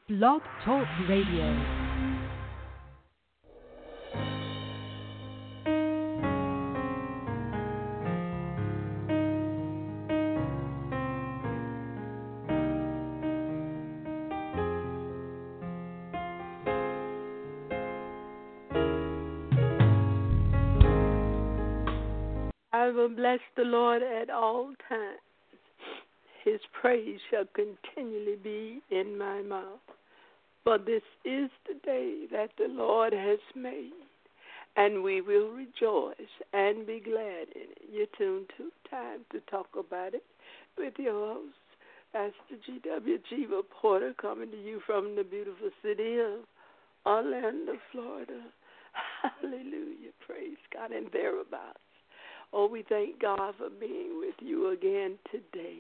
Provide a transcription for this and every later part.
Blog Talk Radio. I will bless the Lord at all times. His praise shall continually be in my mouth. For this is the day that the Lord has made, and we will rejoice and be glad in it. You're tuned to Time to Talk About It with your host, Pastor G.W. Chiva Porter, coming to you from the beautiful city of Orlando, Florida. Hallelujah. Praise God and thereabouts. Oh, we thank God for being with you again today,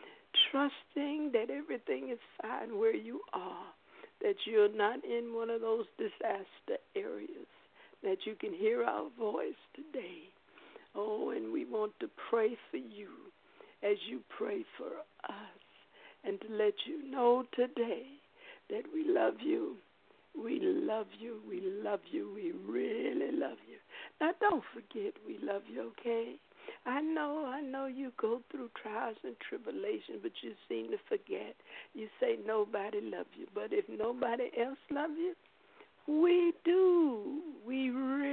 trusting that everything is fine where you are, that you're not in one of those disaster areas, that you can hear our voice today. Oh, and we want to pray for you as you pray for us, and to let you know today that we love you. We love you. We love you. We really love you. Now, don't forget we love you, okay? I know you go through trials and tribulations, but you seem to forget. You say nobody loves you, but if nobody else loves you, we do. We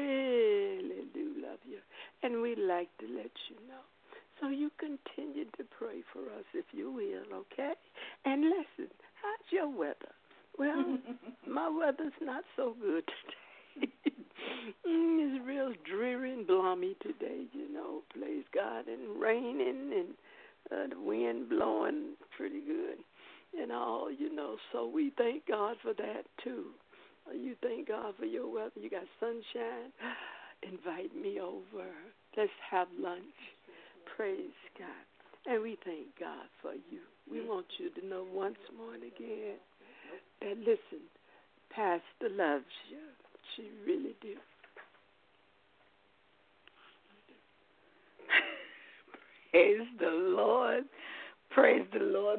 really do love you, and we'd like to let you know. So you continue to pray for us if you will, okay? And listen, how's your weather? Well, my weather's not so good today. It's real dreary and balmy today, praise God, and raining and the wind blowing pretty good and all, so we thank God for that too. You thank God for your weather. You got sunshine. Invite me over. Let's have lunch. Praise God. And we thank God for you. We want you to know once more and again that, listen, Pastor loves you. She really do. Praise the Lord. Praise the Lord.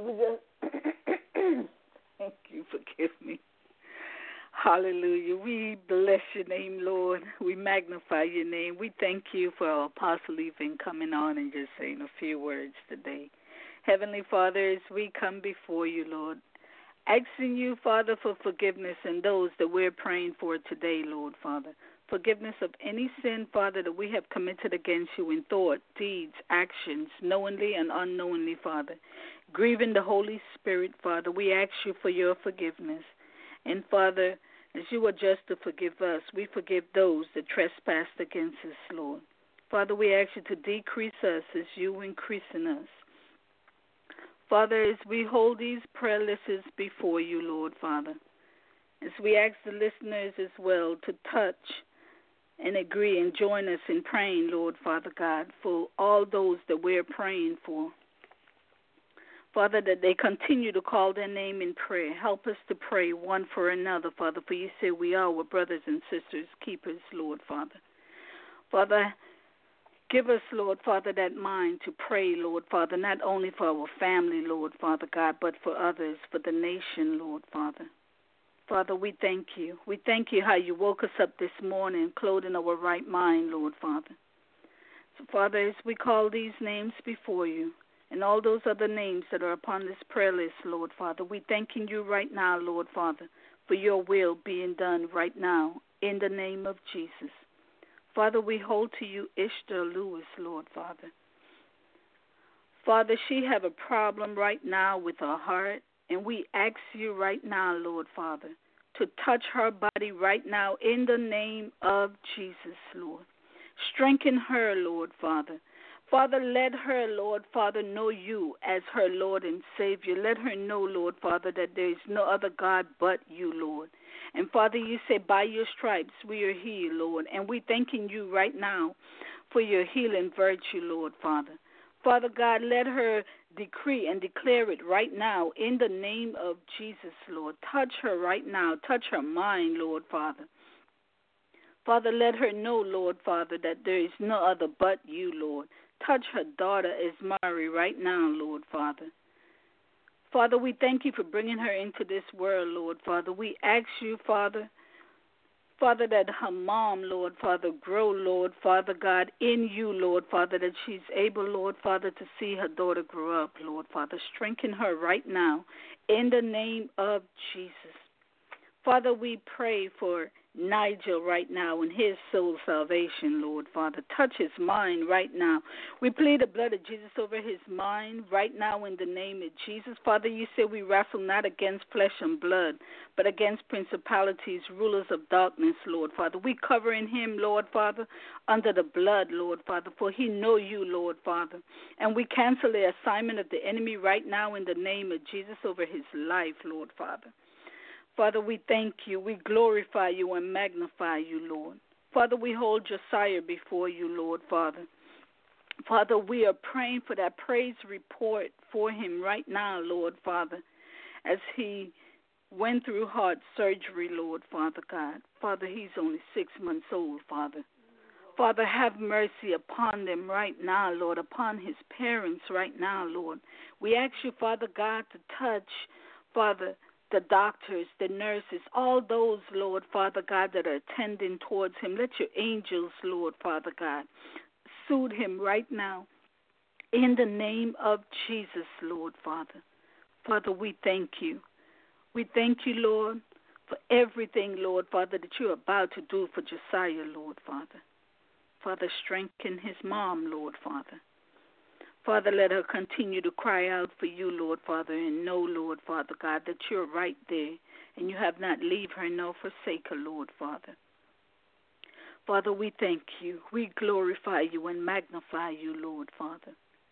Thank you. Forgive me. Hallelujah. We bless your name, Lord. We magnify your name. We thank you for our apostle even coming on and just saying a few words today. Heavenly Father, as we come before you, Lord, asking you, Father, for forgiveness in those that we're praying for today, Lord, Father. Forgiveness of any sin, Father, that we have committed against you in thought, deeds, actions, knowingly and unknowingly, Father. Grieving the Holy Spirit, Father, we ask you for your forgiveness. And, Father, as you are just to forgive us, we forgive those that trespassed against us, Lord. Father, we ask you to decrease us as you increase in us. Father, as we hold these prayer lists before you, Lord, Father, as we ask the listeners as well to touch and agree and join us in praying, Lord, Father God, for all those that we're praying for. Father, that they continue to call their name in prayer. Help us to pray one for another, Father, for you say we are brothers and sisters, keepers, Lord, Father. Father, give us, Lord, Father, that mind to pray, Lord, Father, not only for our family, Lord, Father God, but for others, for the nation, Lord, Father. Father, we thank you. We thank you how you woke us up this morning, clothed in our right mind, Lord, Father. So, Father, as we call these names before you and all those other names that are upon this prayer list, Lord, Father, we thanking you right now, Lord, Father, for your will being done right now in the name of Jesus. Father, we hold to you Ishtar Lewis, Lord, Father. Father, she have a problem right now with her heart, and we ask you right now, Lord, Father, to touch her body right now in the name of Jesus, Lord. Strengthen her, Lord, Father. Father, let her, Lord, Father, know you as her Lord and Savior. Let her know, Lord, Father, that there is no other God but you, Lord. And, Father, you say, by your stripes we are healed, Lord. And we thanking you right now for your healing virtue, Lord, Father. Father God, let her decree and declare it right now in the name of Jesus, Lord. Touch her right now. Touch her mind, Lord, Father. Father, let her know, Lord, Father, that there is no other but you, Lord. Touch her daughter, Esmari, right now, Lord, Father. Father, we thank you for bringing her into this world, Lord, Father. We ask you, Father, that her mom, Lord, Father, grow, Lord, Father God, in you, Lord, Father, that she's able, Lord, Father, to see her daughter grow up, Lord, Father. Strengthen her right now in the name of Jesus. Father, we pray for Nigel right now and his soul salvation, Lord, Father. Touch his mind right now. We plead the blood of Jesus over his mind right now in the name of Jesus. Father, you say we wrestle not against flesh and blood, but against principalities, rulers of darkness, Lord, Father. We cover in him, Lord, Father, under the blood, Lord, Father, for he know you, Lord, Father. And we cancel the assignment of the enemy right now in the name of Jesus over his life, Lord, Father. Father, we thank you, we glorify you and magnify you, Lord. Father, we hold Josiah before you, Lord, Father. Father, we are praying for that praise report for him right now, Lord, Father, as he went through heart surgery, Lord, Father God. Father, he's only 6 months old, Father. Father, have mercy upon them right now, Lord, upon his parents right now, Lord. We ask you, Father God, to touch, Father, the doctors, the nurses, all those, Lord, Father God, that are attending towards him. Let your angels, Lord, Father God, soothe him right now in the name of Jesus, Lord, Father. Father, we thank you. We thank you, Lord, for everything, Lord, Father, that you're about to do for Josiah, Lord, Father. Father, strengthen his mom, Lord, Father. Father, let her continue to cry out for you, Lord, Father, and know, Lord, Father God, that you're right there and you have not leave her nor forsake her, Lord, Father. Father, we thank you. We glorify you and magnify you, Lord, Father.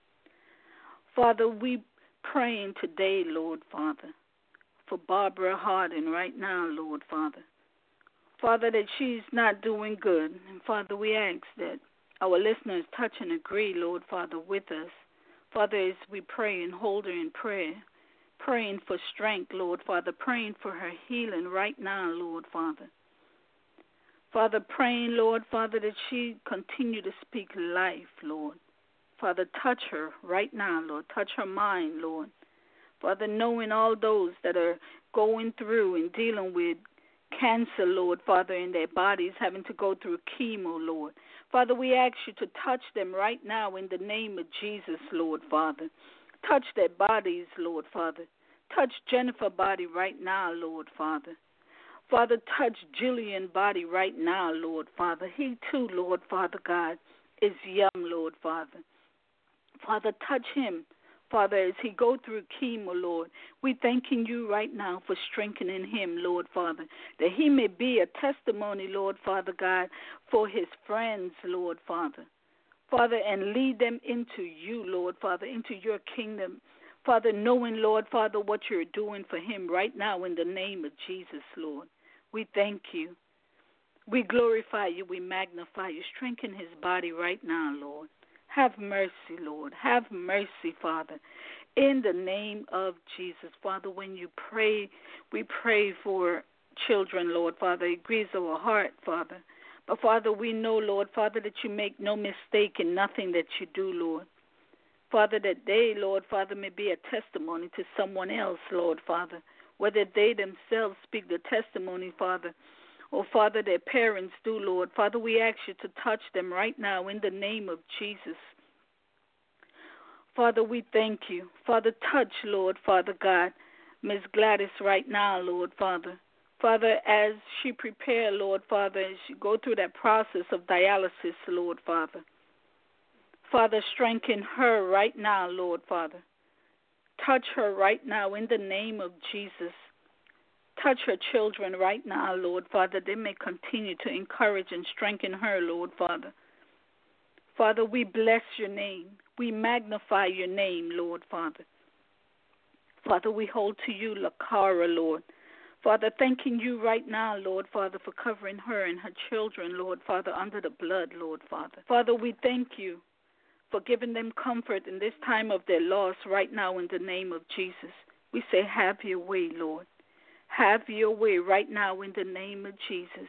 Father, we praying today, Lord, Father, for Barbara Hardin right now, Lord, Father. Father, that she's not doing good. And Father, we ask that our listeners touch and agree, Lord, Father, with us. Father, as we pray and hold her in prayer, praying for strength, Lord, Father, praying for her healing right now, Lord, Father. Father, praying, Lord, Father, that she continue to speak life, Lord. Father, touch her right now, Lord. Touch her mind, Lord. Father, knowing all those that are going through and dealing with cancer, Lord, Father, in their bodies, having to go through chemo, Lord. Father, we ask you to touch them right now in the name of Jesus, Lord, Father. Touch their bodies, Lord, Father. Touch Jennifer's body right now, Lord, Father. Father, touch Jillian's body right now, Lord, Father. He too, Lord, Father God, is young, Lord, Father. Father, touch him. Father, as he go through chemo, Lord, we thanking you right now for strengthening him, Lord, Father, that he may be a testimony, Lord, Father God, for his friends, Lord, Father. Father, and lead them into you, Lord, Father, into your kingdom. Father, knowing, Lord, Father, what you're doing for him right now in the name of Jesus, Lord. We thank you. We glorify you. We magnify you. Strengthen his body right now, Lord. Have mercy, Lord. Have mercy, Father, in the name of Jesus. Father, when you pray, we pray for children, Lord, Father. It grieves our heart, Father. But, Father, we know, Lord, Father, that you make no mistake in nothing that you do, Lord. Father, that they, Lord, Father, may be a testimony to someone else, Lord, Father, whether they themselves speak the testimony, Father, or, Father, their parents do, Lord. Father, we ask you to touch them right now in the name of Jesus. Father, we thank you. Father, touch, Lord, Father God, Miss Gladys right now, Lord, Father. Father, as she prepare, Lord, Father, as she go through that process of dialysis, Lord, Father. Father, strengthen her right now, Lord, Father. Touch her right now in the name of Jesus. Touch her children right now, Lord, Father. They may continue to encourage and strengthen her, Lord, Father. Father, we bless your name. We magnify your name, Lord, Father. Father, we hold to you, Lakara, Lord. Father, thanking you right now, Lord, Father, for covering her and her children, Lord, Father, under the blood, Lord, Father. Father, we thank you for giving them comfort in this time of their loss right now in the name of Jesus. We say, have your way, Lord. Have your way right now in the name of Jesus.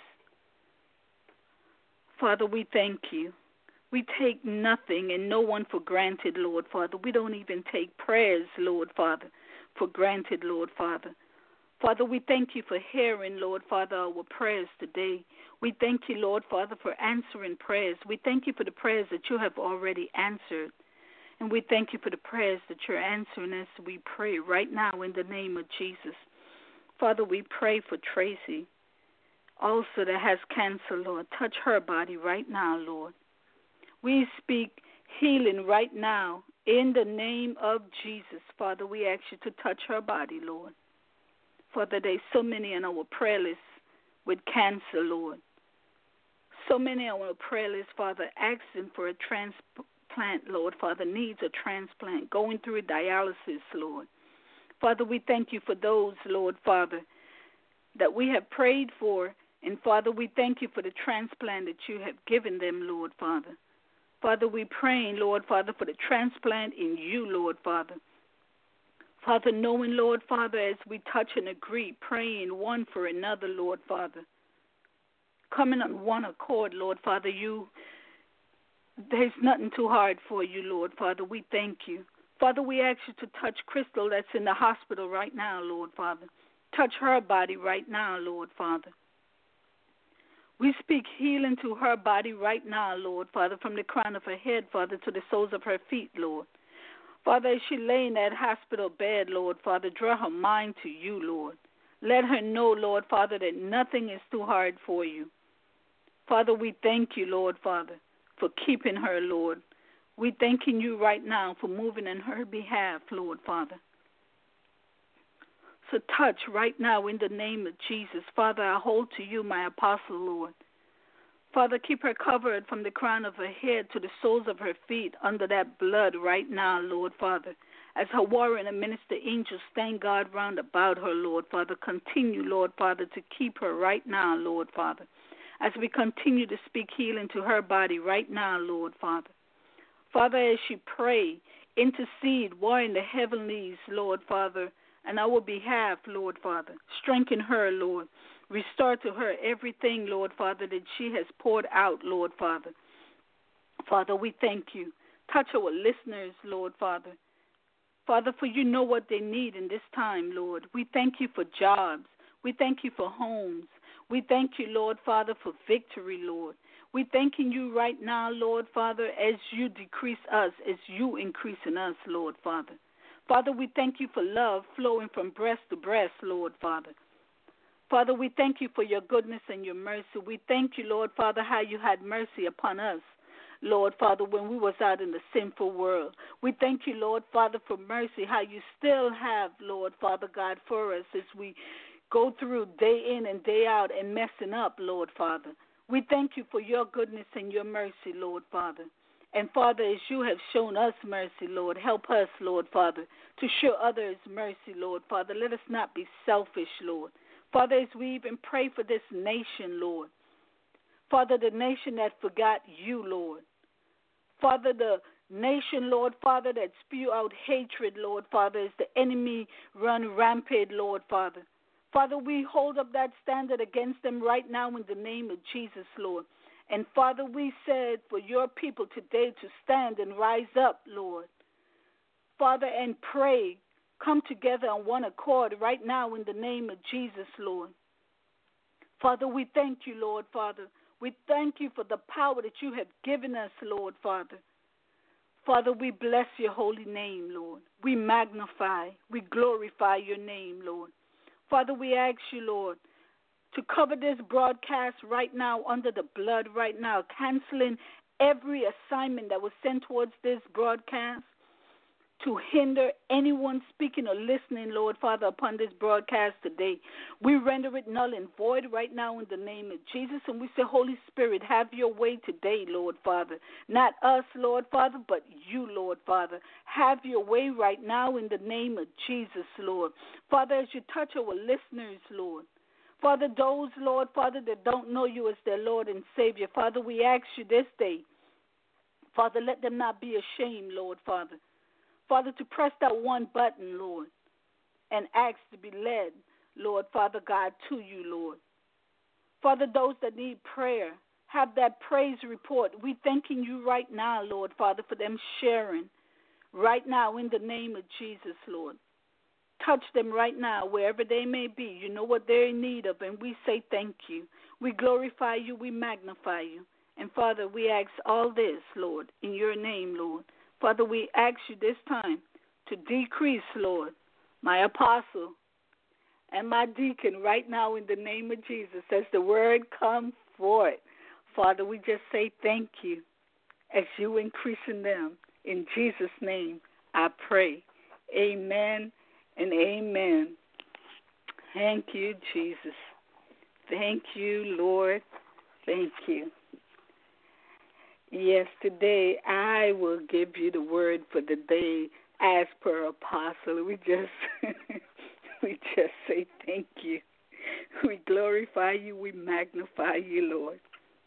Father, we thank you. We take nothing and no one for granted, Lord, Father. We don't even take prayers, Lord, Father, for granted, Lord Father. Father, we thank you for hearing, Lord Father, our prayers today. We thank you, Lord Father, for answering prayers. We thank you for the prayers that you have already answered. And we thank you for the prayers that you're answering as we pray right now in the name of Jesus. Father, we pray for Tracy, also that has cancer, Lord. Touch her body right now, Lord. We speak healing right now in the name of Jesus. Father, we ask you to touch her body, Lord. Father, there's so many on our prayer list with cancer, Lord. So many on our prayer list, Father, asking for a transplant, Lord. Father, needs a transplant, going through dialysis, Lord. Father, we thank you for those, Lord, Father, that we have prayed for. And, Father, we thank you for the transplant that you have given them, Lord, Father. Father, we praying, Lord, Father, for the transplant in you, Lord, Father. Father, knowing, Lord, Father, as we touch and agree, praying one for another, Lord, Father. Coming on one accord, Lord, Father, there's nothing too hard for you, Lord, Father. We thank you. Father, we ask you to touch Crystal that's in the hospital right now, Lord, Father. Touch her body right now, Lord, Father. We speak healing to her body right now, Lord, Father, from the crown of her head, Father, to the soles of her feet, Lord. Father, as she lay in that hospital bed, Lord, Father, draw her mind to you, Lord. Let her know, Lord, Father, that nothing is too hard for you. Father, we thank you, Lord, Father, for keeping her, Lord. We thanking you right now for moving in her behalf, Lord, Father. So touch right now in the name of Jesus. Father, I hold to you, my apostle, Lord. Father, keep her covered from the crown of her head to the soles of her feet under that blood right now, Lord, Father. As her warrior and minister angels stand guard round about her, Lord, Father, continue, Lord, Father, to keep her right now, Lord, Father. As we continue to speak healing to her body right now, Lord, Father. Father, as she pray, intercede, war in the heavenlies, Lord, Father, on our behalf, Lord, Father. Strengthen her, Lord. Restore to her everything, Lord, Father, that she has poured out, Lord, Father. Father, we thank you. Touch our listeners, Lord, Father. Father, for you know what they need in this time, Lord. We thank you for jobs. We thank you for homes. We thank you, Lord, Father, for victory, Lord. We thanking you right now, Lord, Father, as you decrease us, as you increase in us, Lord, Father. Father, we thank you for love flowing from breast to breast, Lord, Father. Father, we thank you for your goodness and your mercy. We thank you, Lord, Father, how you had mercy upon us, Lord, Father, when we was out in the sinful world. We thank you, Lord, Father, for mercy, how you still have, Lord, Father God, for us as we go through day in and day out and messing up, Lord, Father. We thank you for your goodness and your mercy, Lord, Father. And, Father, as you have shown us mercy, Lord, help us, Lord, Father, to show others mercy, Lord, Father. Let us not be selfish, Lord. Father, as we even pray for this nation, Lord. Father, the nation that forgot you, Lord. Father, the nation, Lord, Father, that spew out hatred, Lord, Father, as the enemy run rampant, Lord, Father. Father, we hold up that standard against them right now in the name of Jesus, Lord. And, Father, we said for your people today to stand and rise up, Lord. Father, and pray. Come together on one accord right now in the name of Jesus, Lord. Father, we thank you, Lord, Father. We thank you for the power that you have given us, Lord, Father. Father, we bless your holy name, Lord. We magnify, we glorify your name, Lord. Father, we ask you, Lord, to cover this broadcast right now under the blood right now, canceling every assignment that was sent towards this broadcast to hinder anyone speaking or listening, Lord, Father, upon this broadcast today. We render it null and void right now in the name of Jesus, and we say, Holy Spirit, have your way today, Lord, Father. Not us, Lord, Father, but you, Lord, Father. Have your way right now in the name of Jesus, Lord. Father, as you touch our listeners, Lord. Father, those, Lord, Father, that don't know you as their Lord and Savior, Father, we ask you this day, Father, let them not be ashamed, Lord, Father. Father, to press that one button, Lord, and ask to be led, Lord, Father God, to you, Lord. Father, those that need prayer, have that praise report. We thanking you right now, Lord, Father, for them sharing right now in the name of Jesus, Lord. touch them right now, wherever they may be. You know what they're in need of, and we say thank you. We glorify you. We magnify you. And, Father, we ask all this, Lord, in your name, Lord. Father, we ask you this time to decrease, Lord, my apostle and my deacon right now in the name of Jesus as the word comes forth. Father, we just say thank you as you increase in them. In Jesus' name, I pray. Amen and amen. Thank you, Jesus. Thank you, Lord. Thank you. Yes, today I will give you the word for the day as per apostle. We just say thank you. We glorify you. We magnify you, Lord.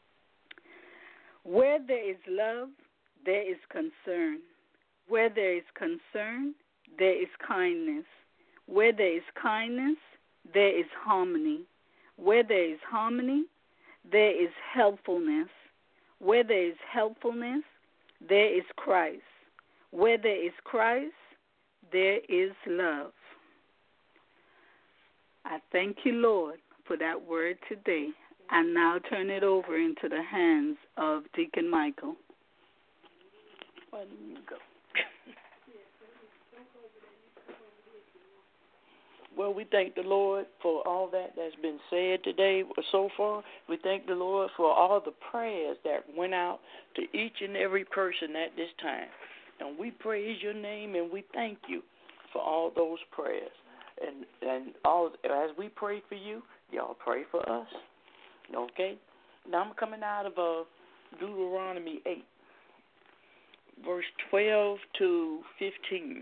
Where there is love, there is concern. Where there is concern, there is kindness. Where there is kindness, there is harmony. Where there is harmony, there is helpfulness. Where there is helpfulness, there is Christ. Where there is Christ, there is love. I thank you, Lord, for that word today. I now turn it over into the hands of Deacon Michael. Where do you go? Well, we thank the Lord for all that's been said today so far. We thank the Lord for all the prayers that went out to each and every person at this time. And we praise your name and we thank you for all those prayers. And all as we pray for you, y'all pray for us. Okay? Now I'm coming out of Deuteronomy 8, verse 12 to 15.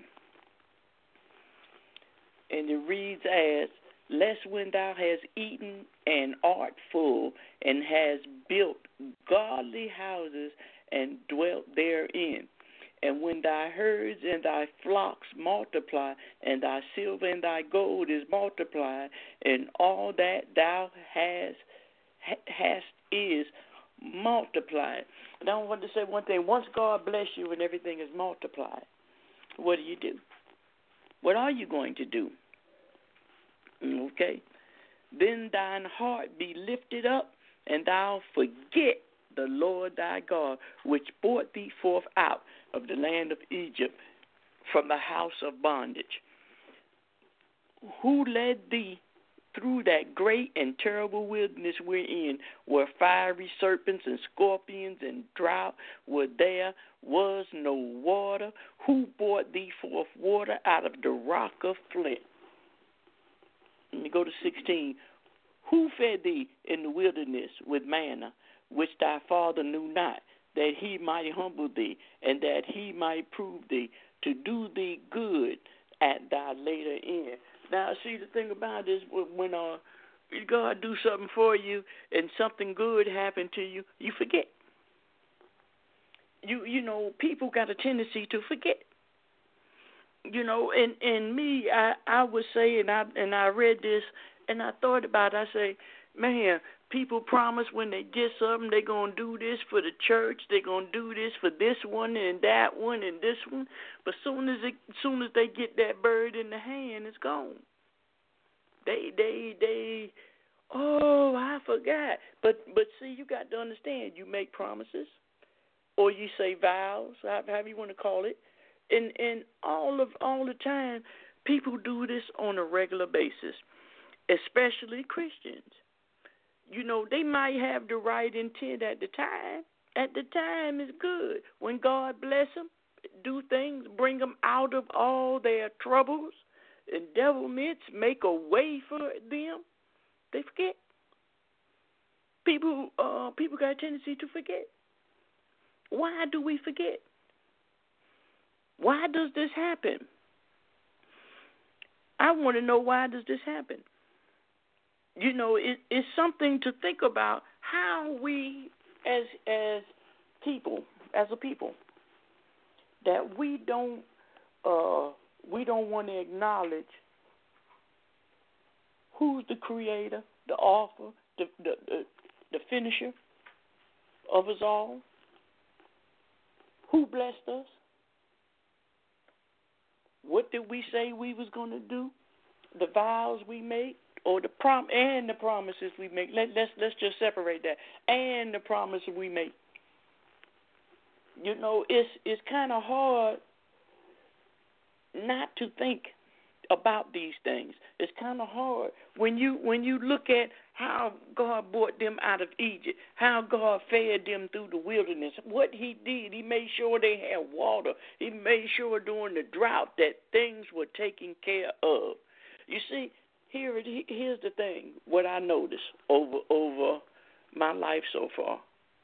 And it reads as, lest when thou hast eaten and art full, and hast built godly houses and dwelt therein, and when thy herds and thy flocks multiply, and thy silver and thy gold is multiplied, and all that thou hast is multiplied. Now I want to say one thing. Once God bless you and everything is multiplied, what do? What are you going to do? Okay. Then thine heart be lifted up, and thou forget the Lord thy God, which brought thee forth out of the land of Egypt from the house of bondage, who led thee through that great and terrible wilderness wherein were fiery serpents and scorpions and drought, where there was no water, who brought thee forth water out of the rock of flint. Let me go to 16. Who fed thee in the wilderness with manna, which thy father knew not, that he might humble thee, and that he might prove thee, to do thee good at thy later end. Now, see, the thing about this, when God do something for you and something good happened to you, you forget. You know, people got a tendency to forget. You know, and me, I would say, and I read this, and I thought about it, I say, man, people promise when they get something, they're going to do this for the church, they're going to do this for this one and that one and this one, but soon as they get that bird in the hand, it's gone. They oh, I forgot. But see, you got to understand, you make promises, or you say vows, however you want to call it, and all the time, people do this on a regular basis, especially Christians. You know, they might have the right intent at the time. At the time, it's good. When God bless them, do things, bring them out of all their troubles and devilments, make a way for them, they forget. People got a tendency to forget. Why do we forget? Why does this happen? I want to know, why does this happen? You know, it's something to think about, how we as a people, that we don't want to acknowledge who's the creator, the author, the finisher of us all, who blessed us. What did we say we was going to do? the vows we make, or the and the promises we make. Let's just separate that. And the promises we make. You know, it's kind of hard not to think about these things. It's kind of hard when you look at how God brought them out of Egypt, how God fed them through the wilderness, what he did. He made sure they had water. He made sure during the drought that things were taken care of. You see, here's the thing, what I noticed over my life so far.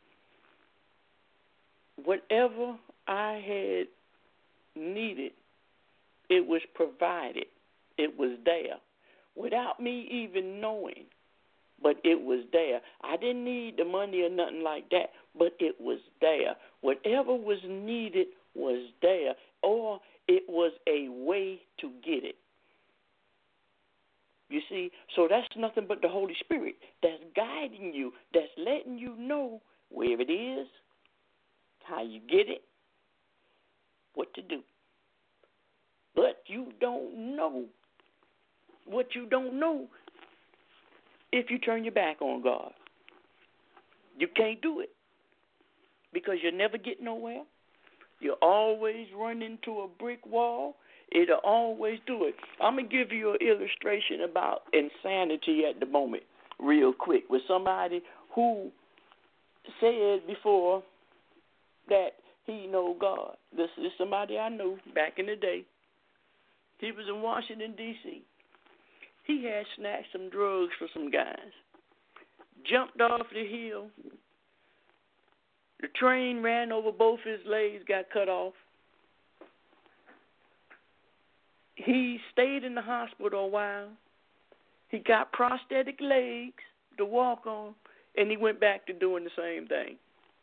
Whatever I had needed, it was provided. It was there without me even knowing, but it was there. I didn't need the money or nothing like that, but it was there. Whatever was needed was there, or it was a way to get it. You see, so that's nothing but the Holy Spirit that's guiding you, that's letting you know where it is, how you get it, what to do. But you don't know what you don't know if you turn your back on God. You can't do it because you'll never get nowhere. You always run into a brick wall. It'll always do it. I'm going to give you an illustration about insanity at the moment real quick with somebody who said before that he know God. This is somebody I knew back in the day. He was in Washington, D.C. He had snatched some drugs for some guys. Jumped off the hill. The train ran over both his legs, got cut off. He stayed in the hospital a while. He got prosthetic legs to walk on, and he went back to doing the same thing.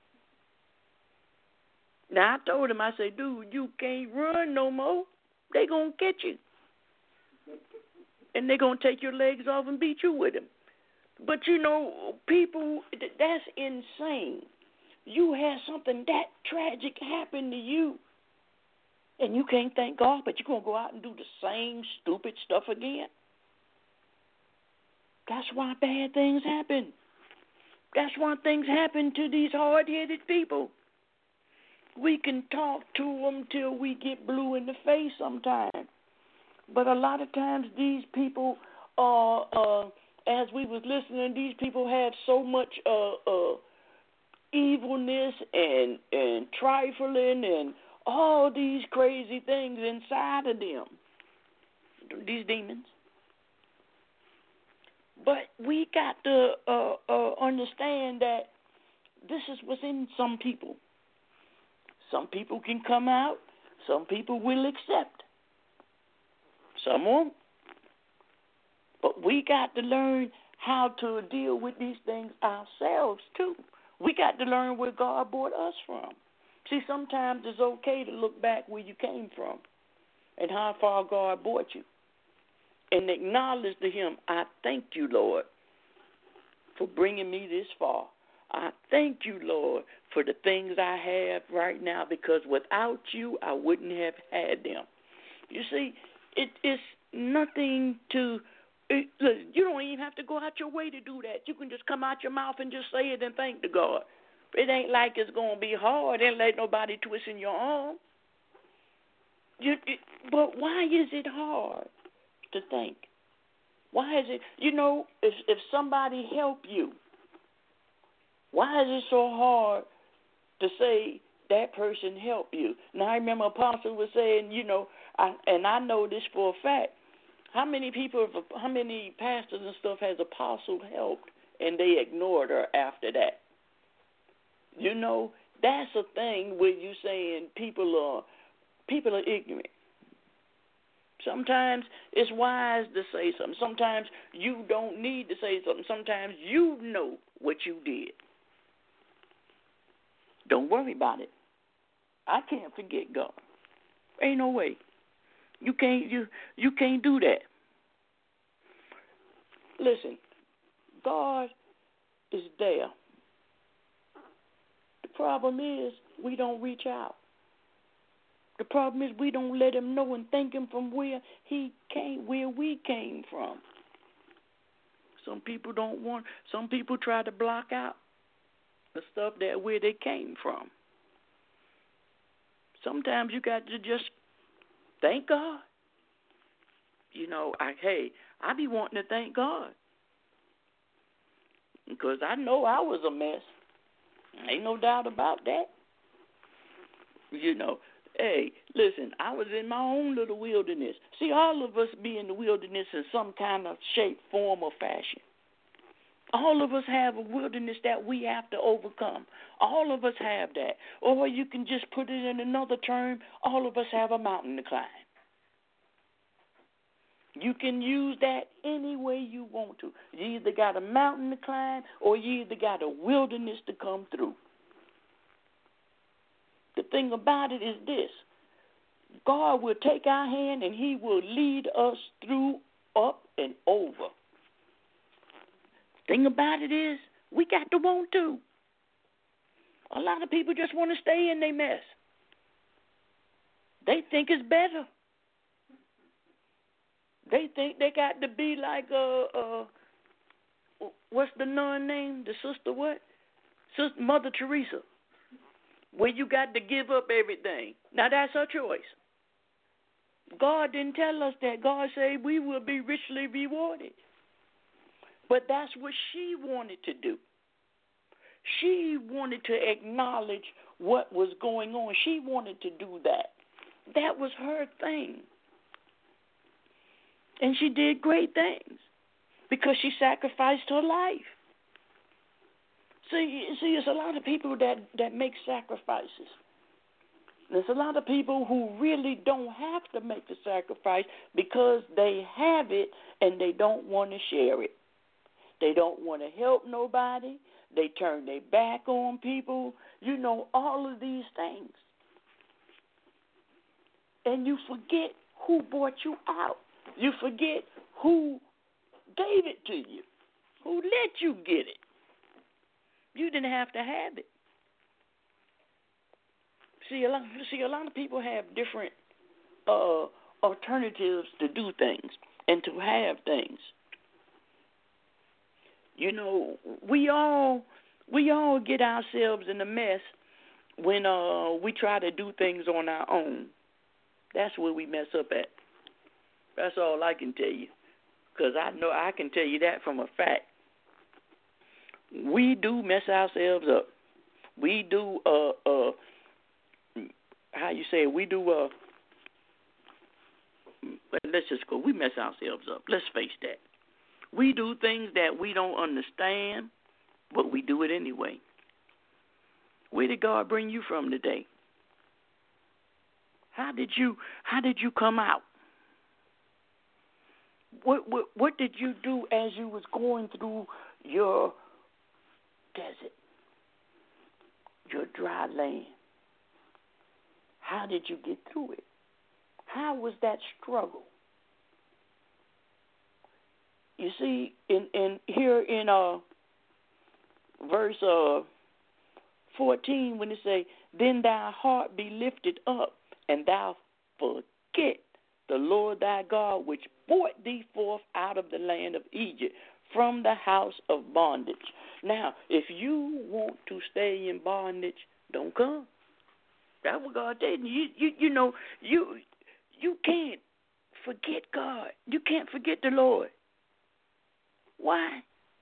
Now, I told him, I said, dude, you can't run no more. They going to catch you. And they're going to take your legs off and beat you with them. But, you know, people, that's insane. You had something that tragic happen to you, and you can't thank God, but you're going to go out and do the same stupid stuff again. That's why bad things happen. That's why things happen to these hard-headed people. We can talk to them till we get blue in the face sometimes. But a lot of times these people as we was listening, these people have so much evilness and trifling and all these crazy things inside of them, these demons. But we got to understand that this is what's in some people. Some people can come out. Some people will accept. Some won't. But we got to learn how to deal with these things ourselves, too. We got to learn where God brought us from. See, sometimes it's okay to look back where you came from and how far God brought you and acknowledge to him, I thank you, Lord, for bringing me this far. I thank you, Lord, for the things I have right now, because without you, I wouldn't have had them. You see, it's nothing to, you don't even have to go out your way to do that. You can just come out your mouth and just say it and thank the God. It ain't like it's going to be hard. Don't let nobody twist in your arm. But why is it hard to think? Why is it, if somebody help you, why is it so hard to say that person helped you? Now, I remember Apostle was saying, and I know this for a fact, how many pastors and stuff has Apostle helped and they ignored her after that? That's a thing where you're saying people are ignorant. Sometimes it's wise to say something. Sometimes you don't need to say something. Sometimes you know what you did. Don't worry about it. I can't forget God. Ain't no way. You can't do that. Listen, God is there. The problem is we don't reach out. The problem is we don't let him know and thank him from where he came, where we came from. Some people don't want, some people try to block out the stuff that where they came from. Sometimes you got to just thank God. You know, I be wanting to thank God because I know I was a mess. Ain't no doubt about that. You know, hey, listen, I was in my own little wilderness. See, all of us be in the wilderness in some kind of shape, form, or fashion. All of us have a wilderness that we have to overcome. All of us have that. Or you can just put it in another term, all of us have a mountain to climb. You can use that any way you want to. You either got a mountain to climb or you either got a wilderness to come through. The thing about it is this. God will take our hand and he will lead us through, up, and over. Thing about it is, we got to want to. A lot of people just want to stay in their mess. They think it's better. They think they got to be like what's the nun name? The sister what? Sister Mother Teresa. Where you got to give up everything. Now that's her choice. God didn't tell us that. God said we will be richly rewarded. But that's what she wanted to do. She wanted to acknowledge what was going on. She wanted to do that. That was her thing. And she did great things because she sacrificed her life. See, it's a lot of people that make sacrifices. There's a lot of people who really don't have to make the sacrifice because they have it and they don't want to share it. They don't want to help nobody. They turn their back on people. You know, all of these things. And you forget who brought you out. You forget who gave it to you, who let you get it. You didn't have to have it. See, a lot of people have different alternatives to do things and to have things. You know, we all get ourselves in a mess when we try to do things on our own. That's where we mess up at. That's all I can tell you, because I know I can tell you that from a fact. We do mess ourselves up. We do how you say it? We do let's just go. We mess ourselves up. Let's face that. We do things that we don't understand, but we do it anyway. Where did God bring you from today? How did you come out? What did you do as you was going through your desert, your dry land? How did you get through it? How was that struggle? You see, in here in verse 14, when it say, "Then thy heart be lifted up, and thou forget the Lord thy God, which brought thee forth out of the land of Egypt, from the house of bondage." Now, if you want to stay in bondage, don't come. That's what God did. You know, you can't forget God. You can't forget the Lord. Why?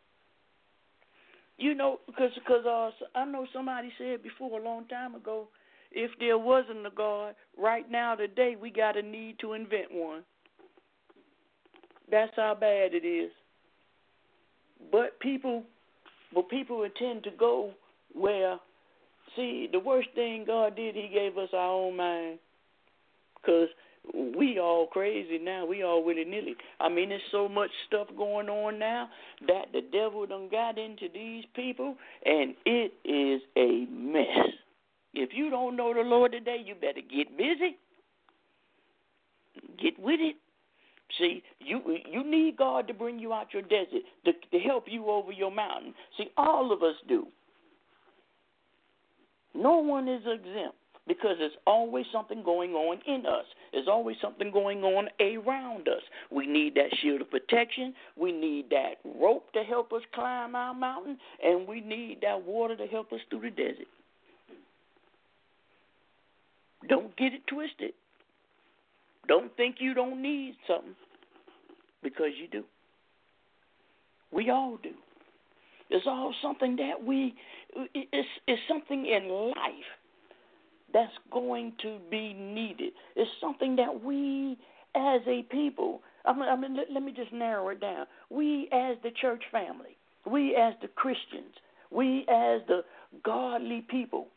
You know, because I know somebody said before a long time ago, if there wasn't a God, right now today we got a need to invent one. That's how bad it is. But people intend to go where, see, the worst thing God did, he gave us our own mind. Because we all crazy now. We all willy-nilly. I mean, there's so much stuff going on now that the devil done got into these people, and it is a mess. If you don't know the Lord today, you better get busy. Get with it. See, you need God to bring you out your desert, to help you over your mountain. See, all of us do. No one is exempt because there's always something going on in us. There's always something going on around us. We need that shield of protection. We need that rope to help us climb our mountain, and we need that water to help us through the desert. Don't get it twisted. Don't think you don't need something, because you do. We all do. There's all something that it's something in life that's going to be needed. It's something that we as a people, let me just narrow it down. We as the church family, we as the Christians, we as the godly people,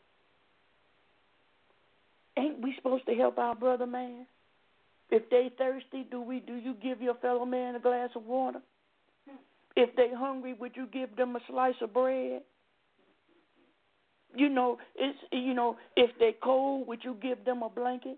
ain't we supposed to help our brother, man? If they thirsty, do you give your fellow man a glass of water? If they hungry, would you give them a slice of bread? If they cold, would you give them a blanket?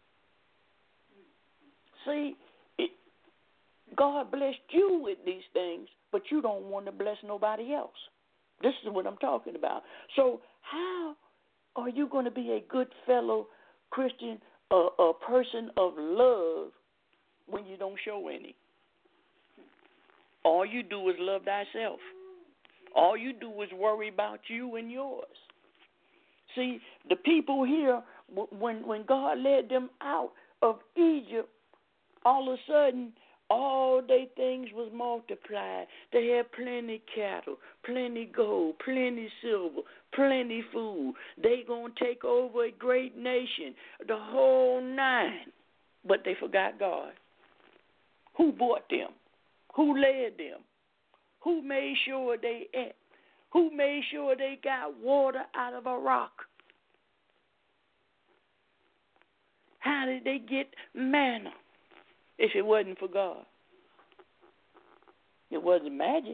See, God blessed you with these things, but you don't want to bless nobody else. This is what I'm talking about. So how are you going to be a good fellow Christian, a person of love, when you don't show any? All you do is love thyself. All you do is worry about you and yours. See, the people here, when God led them out of Egypt, all of a sudden, all their things was multiplied. They had plenty cattle, plenty gold, plenty silver, plenty food. They going to take over a great nation, the whole nine. But they forgot God. Who bought them? Who led them? Who made sure they ate? Who made sure they got water out of a rock? How did they get manna if it wasn't for God? It wasn't magic.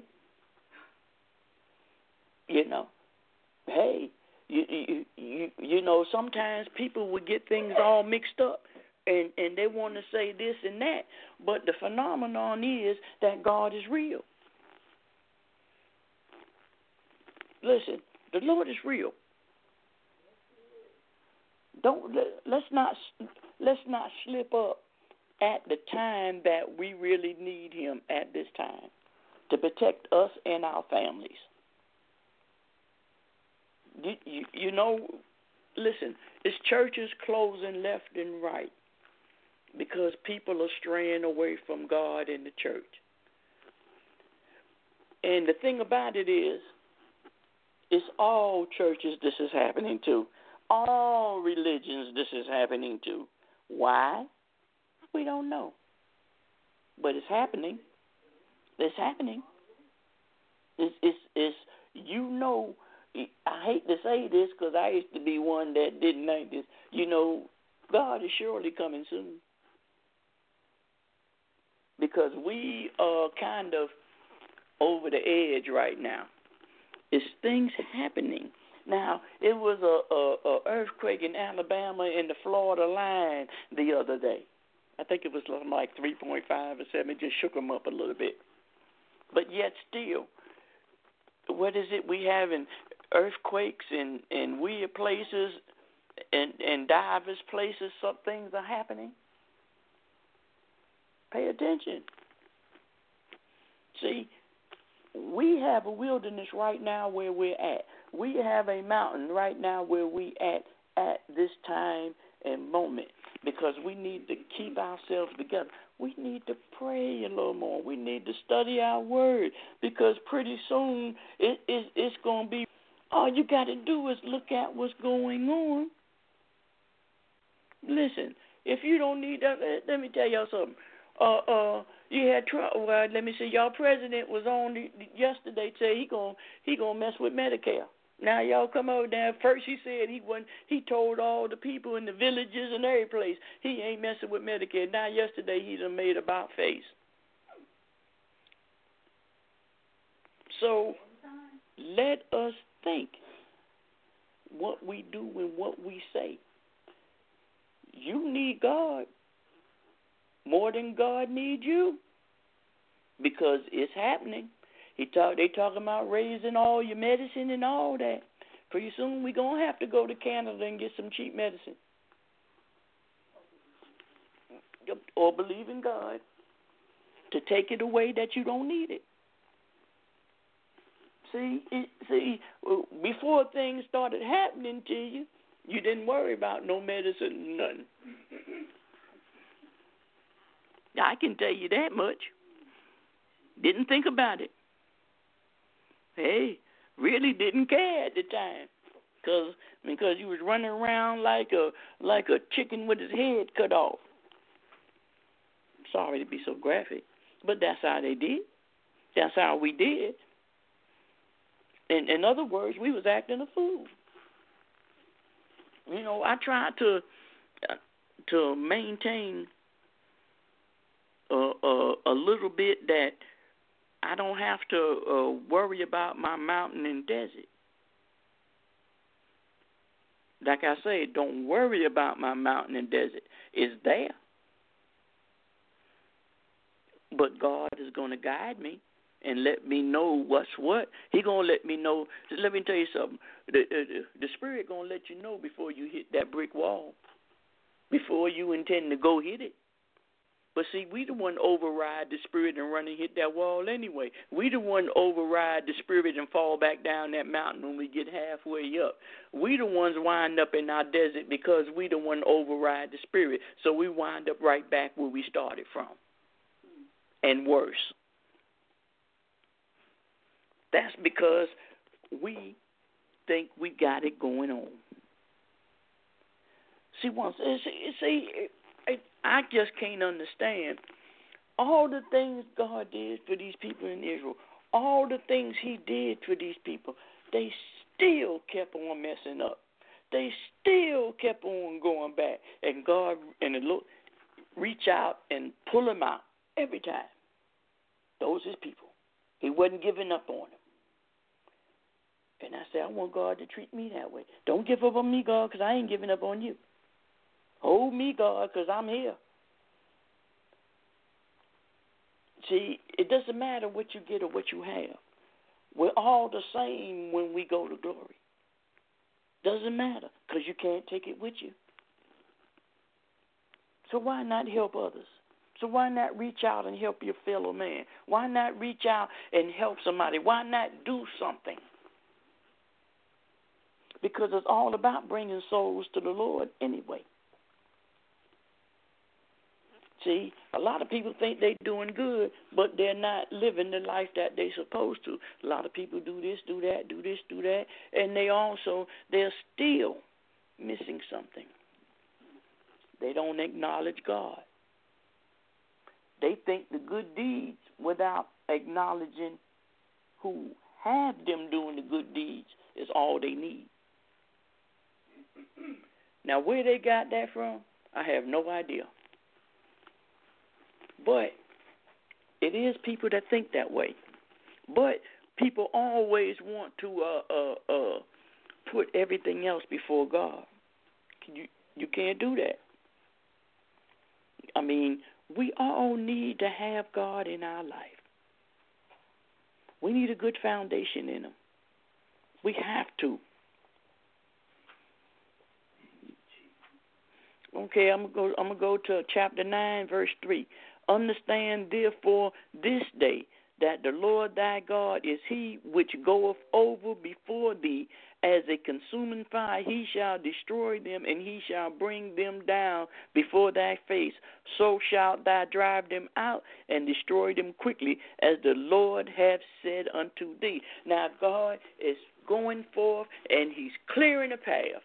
Hey, sometimes people would get things all mixed up. And they want to say this and that. But the phenomenon is that God is real. Listen, the Lord is real. Let's not slip up at the time that we really need him at this time to protect us and our families. Listen, it's churches closing left and right because people are straying away from God and the church. And the thing about it is, it's all churches this is happening to. All religions this is happening to. Why? We don't know. But it's happening. It's happening. I hate to say this because I used to be one that didn't like this. God is surely coming soon. Because we are kind of over the edge right now. It's things happening. Now, it was a earthquake in Alabama in the Florida line the other day. I think it was like 3.5 or 7. It just shook them up a little bit. But yet still, what is it? We having earthquakes in weird places and diverse places. Some things are happening. Pay attention. See, we have a wilderness right now where we're at. We have a mountain right now where we at this time and moment, because we need to keep ourselves together. We need to pray a little more. We need to study our word, because pretty soon it's going to be, all you got to do is look at what's going on. Listen, if you don't need that, let me tell y'all something. You had Trump. Well, let me see. Y'all president was on yesterday. Say he gonna mess with Medicare. Now y'all come over there. First he said he told all the people in the villages and every place he ain't messing with Medicare. Now yesterday he done made about face. So let us think what we do and what we say. You need God more than God needs you, because it's happening. They talking about raising all your medicine and all that. Pretty soon we're going to have to go to Canada and get some cheap medicine. Or believe in God to take it away that you don't need it. See, before things started happening to you, you didn't worry about no medicine, nothing. I can tell you that much. Didn't think about it. Hey, really didn't care at the time, because you was running around like a chicken with his head cut off. Sorry to be so graphic, but that's how they did. That's how we did. In other words, we was acting a fool. You know, I tried to maintain a little bit that I don't have to worry about my mountain and desert. Like I said, don't worry about my mountain and desert. It's there. But God is going to guide me and let me know what's what. He going to let me know. Let me tell you something. The Spirit going to let you know before you hit that brick wall, before you intend to go hit it. But see, we the one override the Spirit and run and hit that wall anyway. We the one override the Spirit and fall back down that mountain when we get halfway up. We the ones wind up in our desert because we the one override the Spirit. So we wind up right back where we started from. And worse. That's because we think we got it going on. I just can't understand all the things God did for these people in Israel, all the things He did for these people. They still kept on messing up. They still kept on going back, and God and the Lord reach out and pull them out every time. Those His people. He wasn't giving up on them. And I said, I want God to treat me that way. Don't give up on me, God, because I ain't giving up on you. Hold me, God, because I'm here. See, it doesn't matter what you get or what you have. We're all the same when we go to glory. Doesn't matter, because you can't take it with you. So why not help others? So why not reach out and help your fellow man? Why not reach out and help somebody? Why not do something? Because it's all about bringing souls to the Lord anyway. See, a lot of people think they're doing good, but they're not living the life that they're supposed to. A lot of people do this, do that, do this, do that, and they're still missing something. They don't acknowledge God. They think the good deeds without acknowledging who have them doing the good deeds is all they need. Now, where they got that from, I have no idea. But it is people that think that way. But people always want to put everything else before God. You can't do that. I mean, we all need to have God in our life. We need a good foundation in Him. We have to. Okay, I'm gonna go to chapter 9, verse 3. Understand therefore this day that the Lord thy God is He which goeth over before thee as a consuming fire. He shall destroy them, and He shall bring them down before thy face. So shalt thou drive them out and destroy them quickly, as the Lord hath said unto thee. Now God is going forth, and He's clearing a path.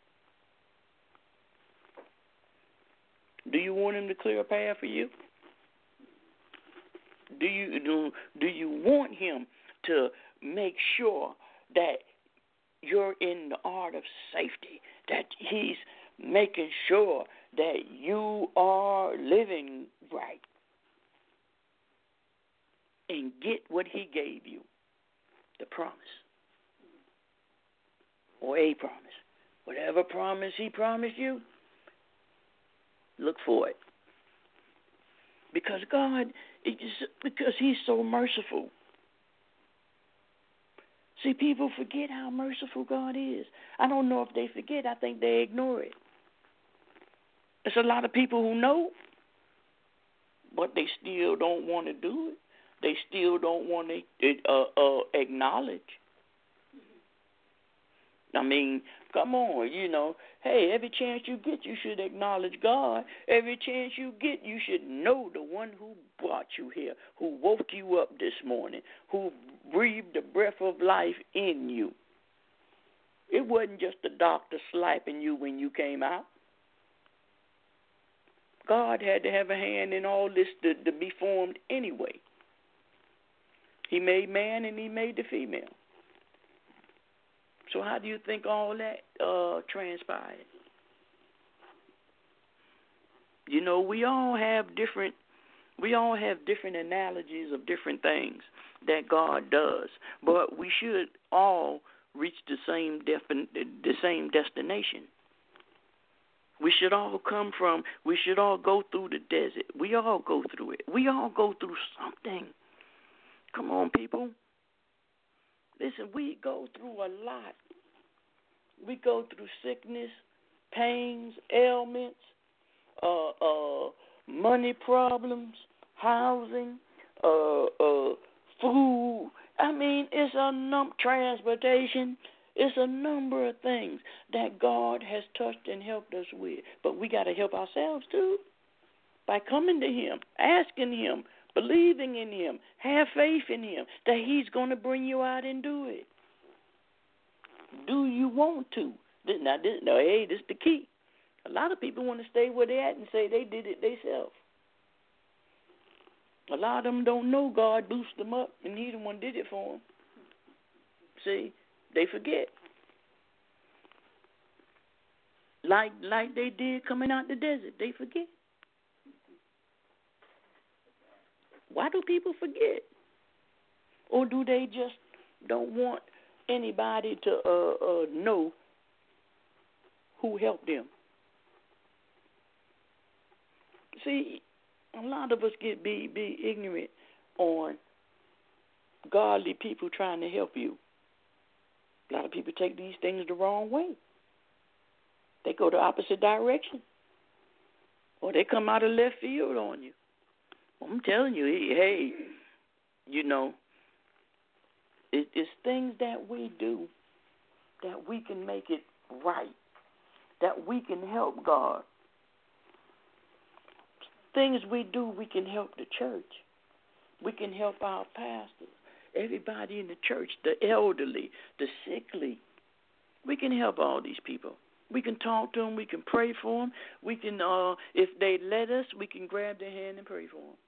Do you want Him to clear a path for you? Do you want Him to make sure that you're in the art of safety, that He's making sure that you are living right and get what He gave you, the promise, or a promise. Whatever promise He promised you, look for it. Because because He's so merciful. See, people forget how merciful God is. I don't know if they forget. I think they ignore it. There's a lot of people who know, but they still don't want to do it. They still don't want to acknowledge. I mean, come on, hey, every chance you get, you should acknowledge God. Every chance you get, you should know the one who brought you here, who woke you up this morning, who breathed the breath of life in you. It wasn't just the doctor slapping you when you came out. God had to have a hand in all this to be formed anyway. He made man and he made the female. So how do you think all that transpired? We all have different analogies of different things that God does, but we should all reach the same destination. We should all go through the desert. We all go through it. We all go through something. Come on, people. Listen, we go through a lot. We go through sickness, pains, ailments, money problems, housing, food. I mean, it's transportation. It's a number of things that God has touched and helped us with. But we got to help ourselves too by coming to Him, asking Him, believing in Him, have faith in Him that He's going to bring you out and do it. Do you want to? Now, hey, this is the key. A lot of people want to stay where they're at and say they did it themselves. A lot of them don't know God boosted them up and He the one did it for them. See, they forget. Like they did coming out the desert, they forget. Why do people forget? Or do they just don't want anybody to know who helped them? See, a lot of us be ignorant on godly people trying to help you. A lot of people take these things the wrong way. They go the opposite direction. Or they come out of left field on you. I'm telling you, hey, it's things that we do that we can make it right, that we can help God. Things we do, we can help the church. We can help our pastors, everybody in the church, the elderly, the sickly. We can help all these people. We can talk to them. We can pray for them. We can, if they let us, we can grab their hand and pray for them.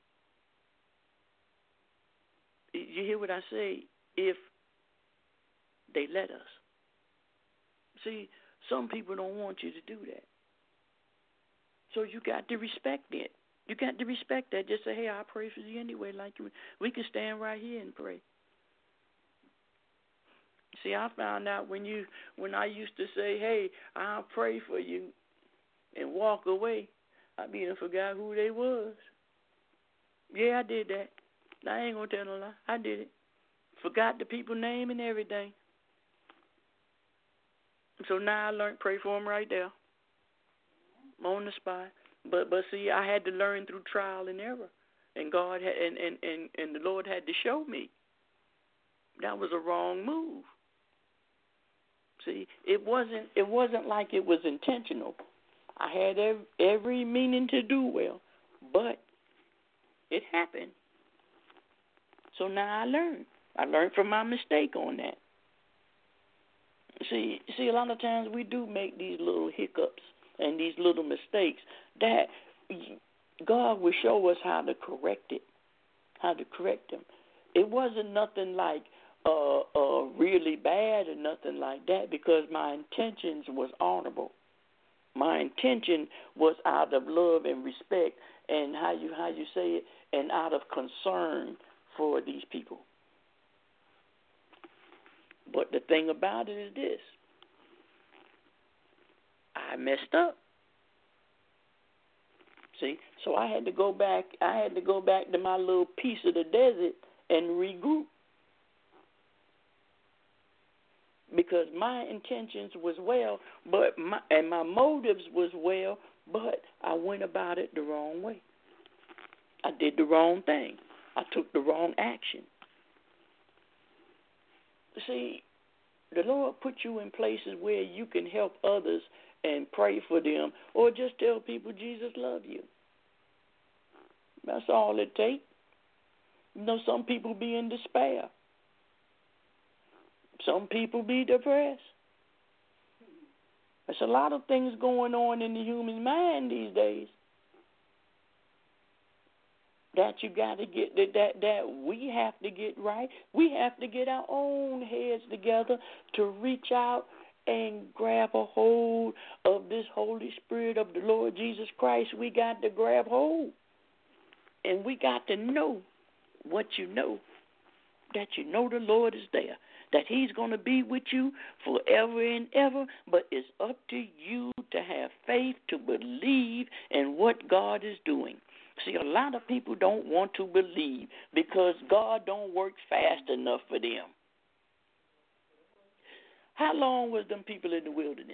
You hear what I say? If they let us. See, some people don't want you to do that. So you got to respect it. You got to respect that. Just say, hey, I'll pray for you anyway. Like we can stand right here and pray. See, I found out when I used to say, hey, I'll pray for you and walk away, I forgot who they was. Yeah, I did that. I ain't going to tell no lie. I did it. Forgot the people's name and everything. So now I learned pray for them right there. On the spot. But see, I had to learn through trial and error. And God had, and the Lord had to show me. That was a wrong move. See, it wasn't like it was intentional. I had every meaning to do well, but it happened. So now I learned. I learned from my mistake on that. See, a lot of times we do make these little hiccups and these little mistakes that God will show us how to correct it, how to correct them. It wasn't nothing like really bad or nothing like that because my intentions was honorable. My intention was out of love and respect and how you say it, and out of concern for these people. But the thing about it is this. I messed up. See, so I had to go back to my little piece of the desert and regroup. because my intentions was well, but my motives was well, but I went about it the wrong way. I did the wrong thing. I took the wrong action. See, the Lord put you in places where you can help others and pray for them, or just tell people Jesus loves you. That's all it takes. You know, some people be in despair. Some people be depressed. There's a lot of things going on in the human mind these days that you got to get, that we have to get right. We have to get our own heads together to reach out and grab a hold of this Holy Spirit of the Lord Jesus Christ. We got to grab hold. And we got to know what you know, that you know the Lord is there, that he's going to be with you forever and ever, but it's up to you to have faith, to believe in what God is doing. See, a lot of people don't want to believe because God don't work fast enough for them. How long was them people in the wilderness?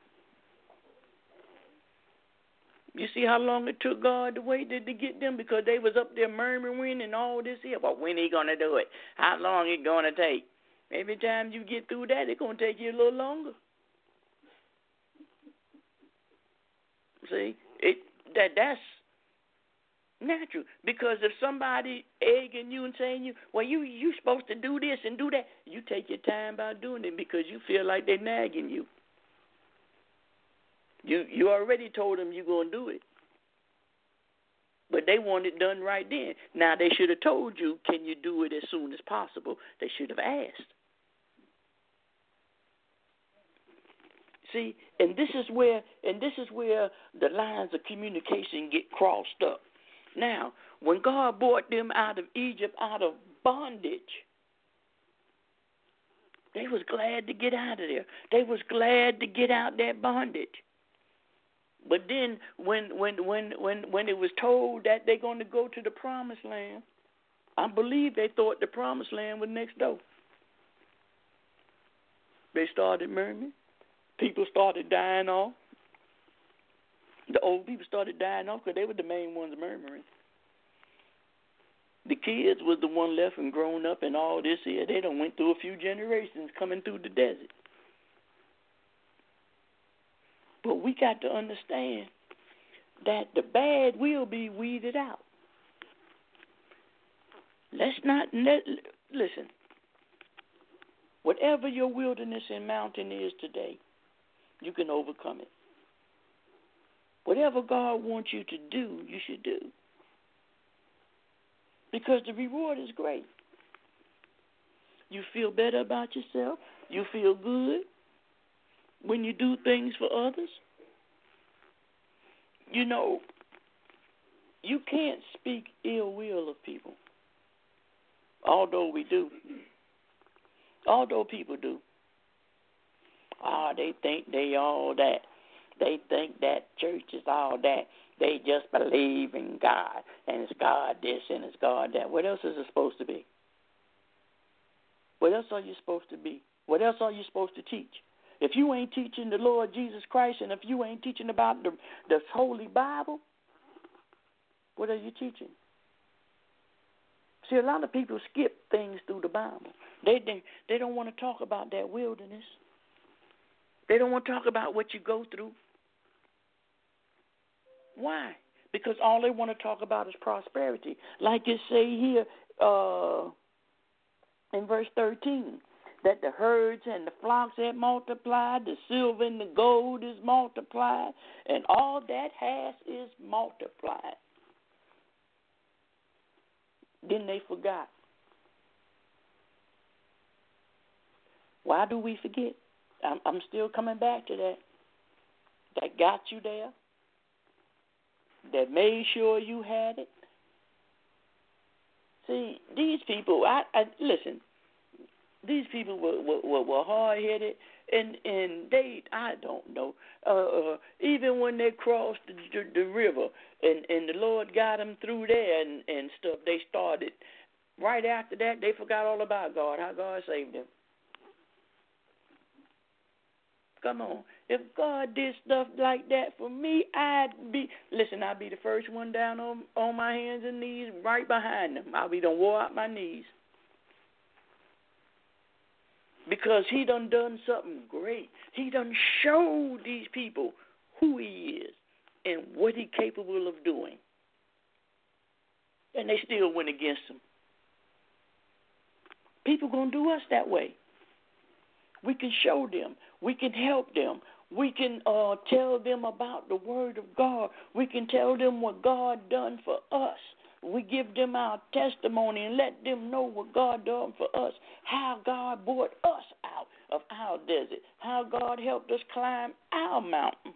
You see how long it took God to wait to get them? Because they was up there murmuring and all this here. Well, when he going to do it? How long it going to take? Every time you get through that, it's going to take you a little longer. See, that's natural. Because if somebody egging you and saying well, you supposed to do this and do that, you take your time about doing it because you feel like they're nagging you. You already told them you're going to do it. But they want it done right then. Now, they should have told you, can you do it as soon as possible? They should have asked. See, and this is where the lines of communication get crossed up. Now, when God brought them out of Egypt, out of bondage, they was glad to get out of there. They was glad to get out that bondage. But then when it was told that they're going to go to the promised land, I believe they thought the promised land was next door. They started murmuring. People started dying off. The old people started dying off because they were the main ones murmuring. The kids was the one left and grown up and all this here. They done went through a few generations coming through the desert. But we got to understand that the bad will be weeded out. Listen. Whatever your wilderness and mountain is today, you can overcome it. Whatever God wants you to do, you should do. Because the reward is great. You feel better about yourself. You feel good when you do things for others. You know, you can't speak ill will of people. Although we do. Although people do. They think they all that. They think that church is all that. They just believe in God, and it's God this and it's God that. What else is it supposed to be? What else are you supposed to be? What else are you supposed to teach? If you ain't teaching the Lord Jesus Christ, and if you ain't teaching about the Holy Bible, what are you teaching? See, a lot of people skip things through the Bible. They don't want to talk about that wilderness. They don't want to talk about what you go through. Why? Because all they want to talk about is prosperity. Like it say here in verse 13, that the herds and the flocks had multiplied, the silver and the gold is multiplied, and all that has is multiplied. Then they forgot. Why do we forget? I'm still coming back to that. That got you there. That made sure you had it. See, these people, listen, these people were hard-headed, and they, I don't know, even when they crossed the river and the Lord got them through there and stuff, they started, right after that, they forgot all about God, how God saved them. Come on. If God did stuff like that for me, I'd be the first one down on my hands and knees right behind him. I'll be done wore out my knees. Because he done something great. He done showed these people who he is and what he capable of doing. And they still went against him. People going to do us that way. We can show them. We can help them. We can tell them about the word of God. We can tell them what God done for us. We give them our testimony and let them know what God done for us, how God brought us out of our desert, how God helped us climb our mountain.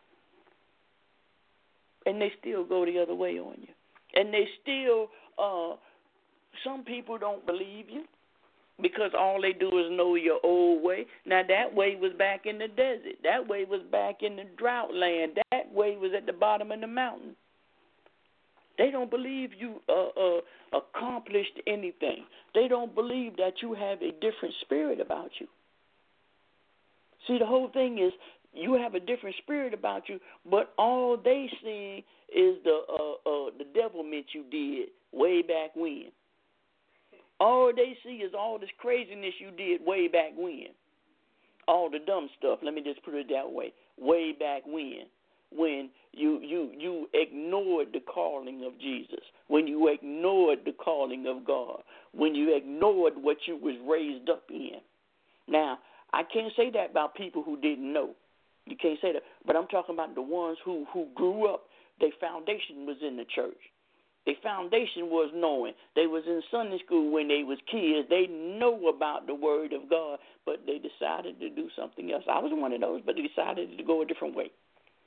And they still go the other way on you. And they still, some people don't believe you because all they do is know your old way. Now, that way was back in the desert. That way was back in the drought land. That way was at the bottom of the mountain. They don't believe you accomplished anything. They don't believe that you have a different spirit about you. See, the whole thing is you have a different spirit about you, but all they seeing is the devilment you did way back when. All they see is all this craziness you did way back when. All the dumb stuff, let me just put it that way back when you ignored the calling of Jesus, when you ignored the calling of God, when you ignored what you was raised up in. Now, I can't say that about people who didn't know. You can't say that. But I'm talking about the ones who grew up, their foundation was in the church. Their foundation was knowing. They was in Sunday school when they was kids. They know about the word of God, but they decided to do something else. I was one of those, but they decided to go a different way.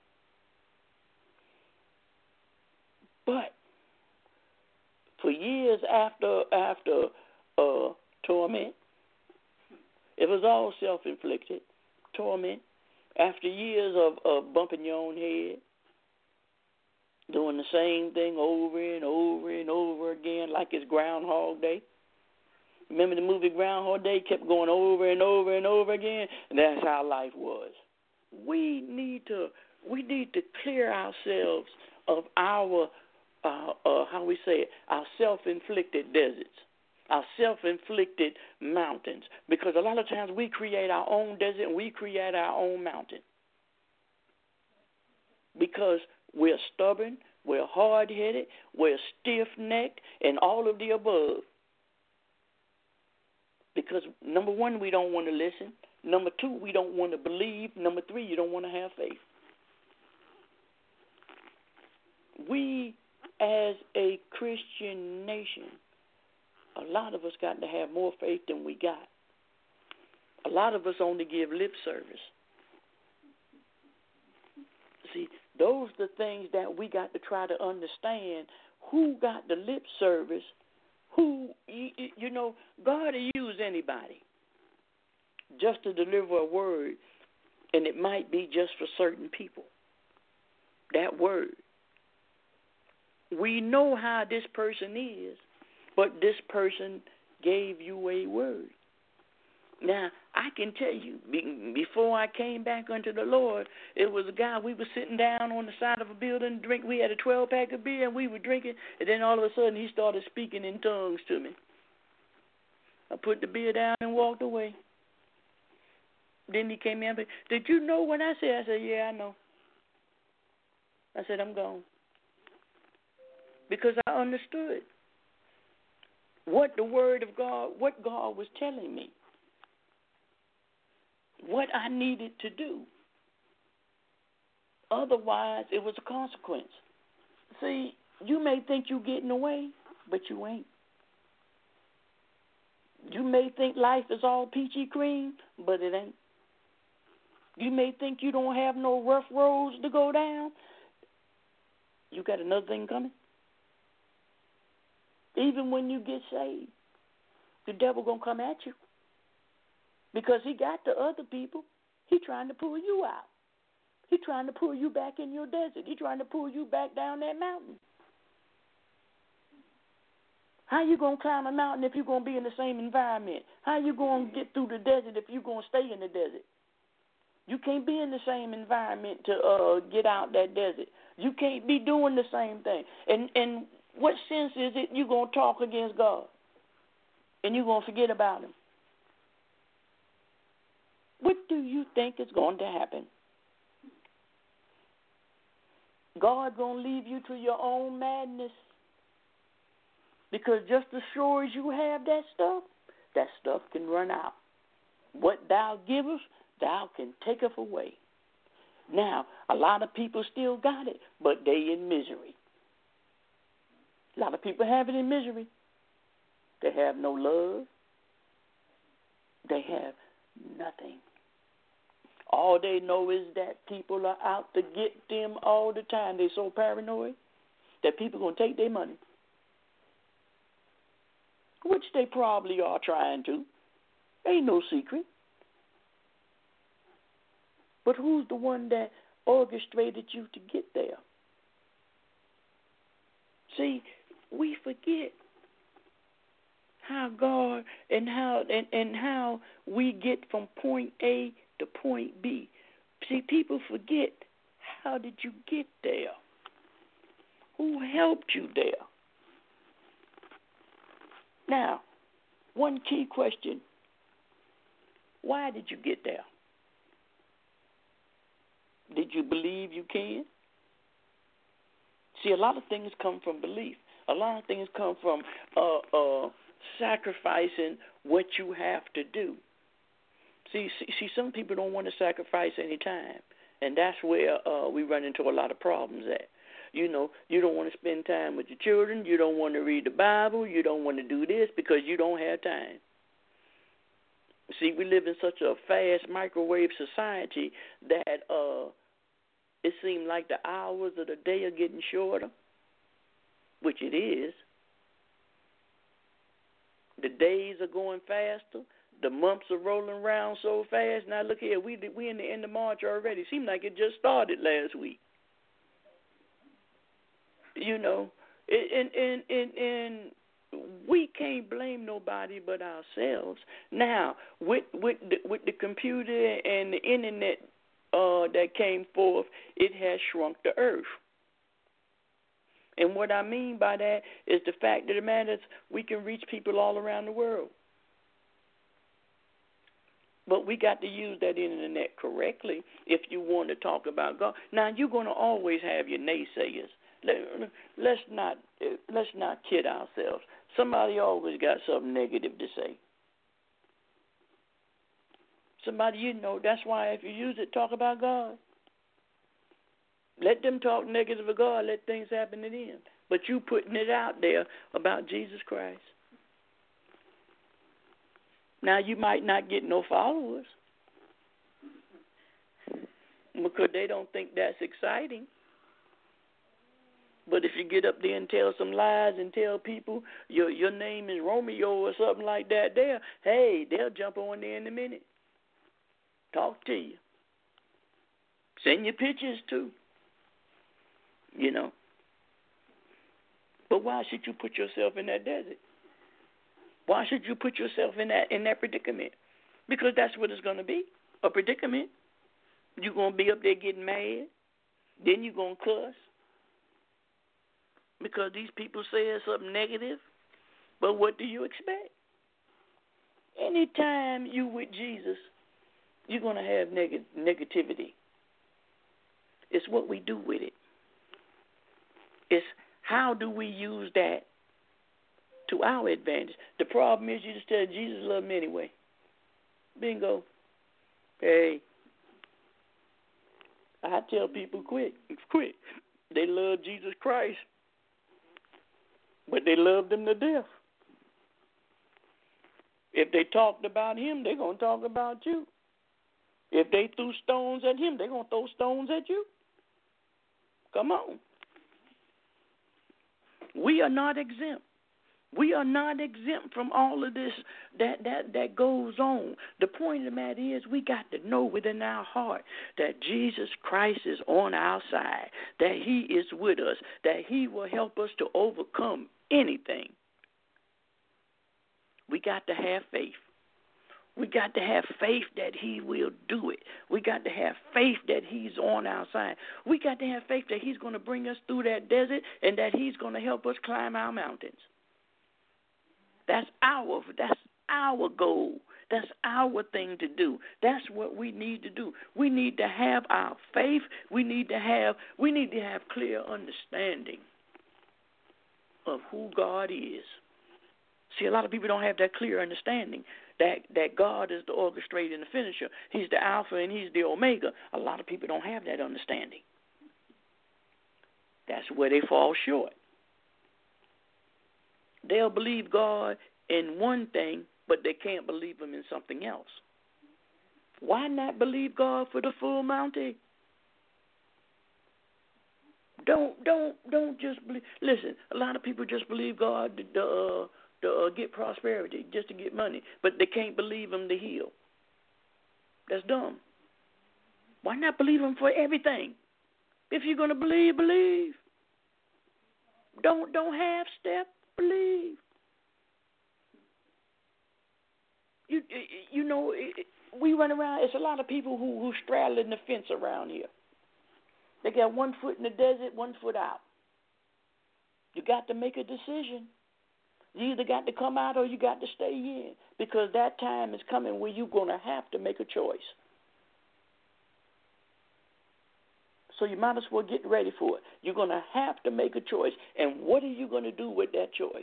But for years after torment, it was all self-inflicted torment. After years of bumping your own head, doing the same thing over and over and over again like it's Groundhog Day. Remember the movie Groundhog Day kept going over and over and over again? And that's how life was. We need to clear ourselves of our our self-inflicted deserts, our self-inflicted mountains, because a lot of times we create our own desert and we create our own mountain because we're stubborn, we're hard-headed, we're stiff-necked, and all of the above. Because, number one, we don't want to listen. Number two, we don't want to believe. Number three, you don't want to have faith. We, as a Christian nation, a lot of us got to have more faith than we got. A lot of us only give lip service. See, those are the things that we got to try to understand. Who got the lip service? Who, God will use anybody just to deliver a word, and it might be just for certain people. That word. We know how this person is, but this person gave you a word. Now, I can tell you, before I came back unto the Lord, it was a guy, we were sitting down on the side of a building, we had a 12-pack of beer, and we were drinking, and then all of a sudden he started speaking in tongues to me. I put the beer down and walked away. Then he came in and said, "Did you know what I said?" I said, "Yeah, I know." I said, "I'm gone." Because I understood what the word of God, what God was telling me, what I needed to do. Otherwise, it was a consequence. See, you may think you're getting away, but you ain't. You may think life is all peachy cream, but it ain't. You may think you don't have no rough roads to go down. You got another thing coming. Even when you get saved, the devil going to come at you. Because he got the other people. He trying to pull you out. He trying to pull you back in your desert. He trying to pull you back down that mountain. How you going to climb a mountain if you're going to be in the same environment? How you going to get through the desert if you're going to stay in the desert? You can't be in the same environment to get out that desert. You can't be doing the same thing. And what sense is it you're going to talk against God and you're going to forget about him? What do you think is going to happen? God going to leave you to your own madness. Because just as sure as you have that stuff can run out. What thou givest, thou can taketh away. Now, a lot of people still got it, but they in misery. A lot of people have it in misery. They have no love. They have nothing. All they know is that people are out to get them all the time. They're so paranoid that people are going to take their money, which they probably are trying to. Ain't no secret. But who's the one that orchestrated you to get there? See, we forget how God and how we get from point A to point B. See, people forget, how did you get there? Who helped you there? Now, one key question. Why did you get there? Did you believe you can? See, a lot of things come from belief. A lot of things come from sacrificing what you have to do. See, some people don't want to sacrifice any time, and that's where we run into a lot of problems at. You know, you don't want to spend time with your children. You don't want to read the Bible. You don't want to do this because you don't have time. See, we live in such a fast microwave society that it seems like the hours of the day are getting shorter, which it is. The days are going faster. The months are rolling around so fast. Now look here, we in the end of March already. Seems like it just started last week. You know, and we can't blame nobody but ourselves. Now, with the computer and the internet that came forth, it has shrunk the earth. And what I mean by that is the fact of the matter is we can reach people all around the world. But we got to use that internet correctly if you want to talk about God. Now, you're going to always have your naysayers. Let's not kid ourselves. Somebody always got something negative to say. Somebody, you know, that's why if you use it, talk about God. Let them talk negative of God. Let things happen to them. But you putting it out there about Jesus Christ. Now, you might not get no followers because they don't think that's exciting. But if you get up there and tell some lies and tell people your name is Romeo or something like that, they'll jump on there in a minute. Talk to you. Send you pictures too. You know. But why should you put yourself in that desert? Why should you put yourself in that predicament? Because that's what it's going to be, a predicament. You're going to be up there getting mad. Then you're going to cuss. Because these people say something negative. But what do you expect? Anytime you with Jesus, you're going to have negativity. It's what we do with it. It's how do we use that to our advantage. The problem is you just tell Jesus love me anyway. Bingo. Hey. I tell people quick. They love Jesus Christ. But they love him to death. If they talked about him, they're going to talk about you. If they threw stones at him, they're going to throw stones at you. Come on. We are not exempt. We are not exempt from all of this that goes on. The point of the matter is we got to know within our heart that Jesus Christ is on our side, that he is with us, that he will help us to overcome anything. We got to have faith. We got to have faith that he will do it. We got to have faith that he's on our side. We got to have faith that he's going to bring us through that desert and that he's going to help us climb our mountains. That's our goal. That's our thing to do. That's what we need to do. We need to have our faith. We need to have clear understanding of who God is. See, a lot of people don't have that clear understanding that God is the orchestrator and the finisher. He's the Alpha and he's the Omega. A lot of people don't have that understanding. That's where they fall short. They'll believe God in one thing, but they can't believe him in something else. Why not believe God for the full Monty? Don't just believe. Listen, a lot of people just believe God to get prosperity, just to get money, but they can't believe him to heal. That's dumb. Why not believe him for everything? If you're going to believe, believe. Don't half step, believe. You know, we run around. It's a lot of people who straddling the fence around here. They got one foot in the desert, one foot out. You got to make a decision. You either got to come out or you got to stay in, because that time is coming where you're going to have to make a choice. So you might as well get ready for it. You're going to have to make a choice. And what are you going to do with that choice?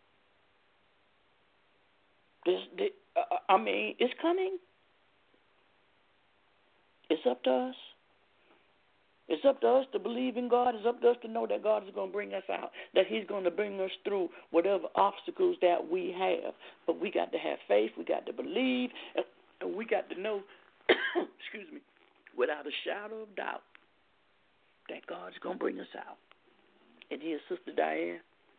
It's coming. It's up to us. It's up to us to believe in God. It's up to us to know that God is going to bring us out, that he's going to bring us through whatever obstacles that we have. But we got to have faith. We got to believe. And we got to know, excuse me, without a shadow of doubt, that God's going to bring us out. And here's Sister Diane.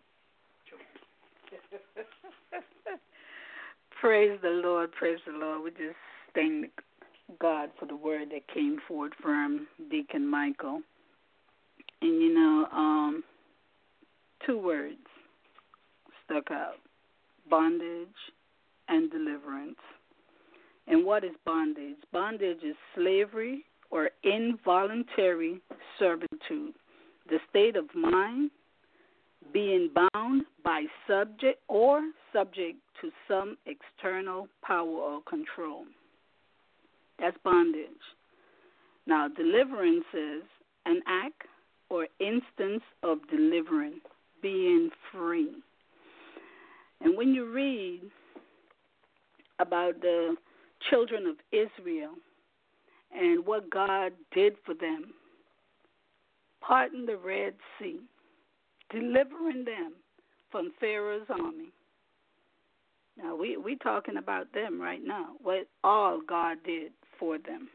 Praise the Lord. Praise the Lord. We just thank God for the word that came forward from Deacon Michael. And, you know, two words stuck out: bondage and deliverance. And what is bondage? Bondage is slavery or involuntary servitude, the state of mind being bound by subject to some external power or control. That's bondage. Now, deliverance is an act or instance of delivering, being free. And when you read about the children of Israel and what God did for them, parting the Red Sea, delivering them from Pharaoh's army. Now, we talking about them right now, what all God did for them.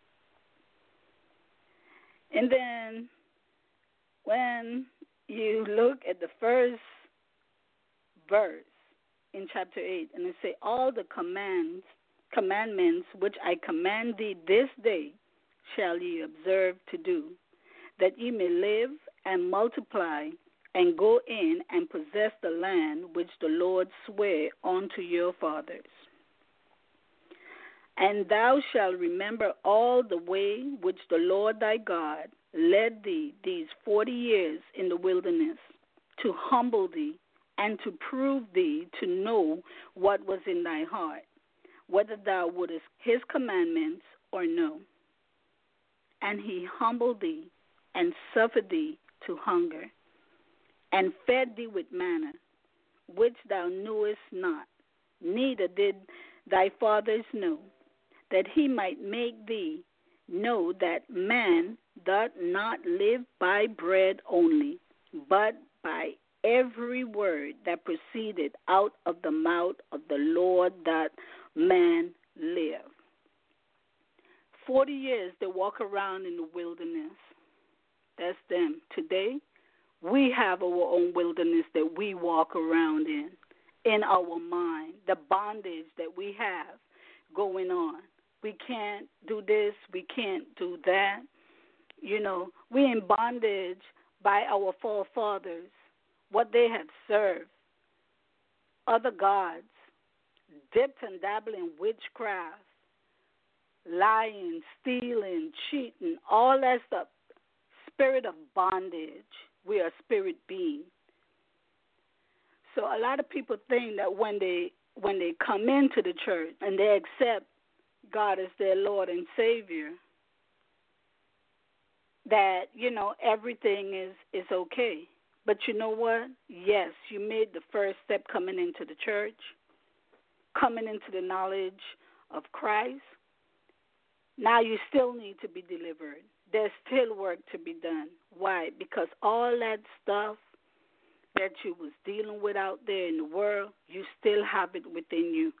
And then when you look at the first verse in chapter 8, and it say, all the commandments which I command thee this day shall ye observe to do, that ye may live and multiply and go in and possess the land which the Lord sware unto your fathers. And thou shalt remember all the way which the Lord thy God led thee these 40 years in the wilderness, to humble thee and to prove thee to know what was in thy heart, whether thou wouldest his commandments or no. And he humbled thee and suffered thee to hunger, and fed thee with manna, which thou knewest not, neither did thy fathers know, that he might make thee know that man doth not live by bread only, but by every word that proceeded out of the mouth of the Lord that man live. 40 years they walk around in the wilderness. That's them. Today, we have our own wilderness that we walk around in our mind, the bondage that we have going on. We can't do this, we can't do that. You know, we're in bondage by our forefathers, what they have served, other gods, dipped and dabbled in witchcraft, lying, stealing, cheating, all that stuff. Spirit of bondage. We are spirit beings. So a lot of people think that when they come into the church and they accept God as their Lord and Savior, that, everything is okay. But you know what? Yes, you made the first step coming into the church, coming into the knowledge of Christ. Now you still need to be delivered. There's still work to be done. Why? Because all that stuff that you was dealing with out there in the world, you still have it within you.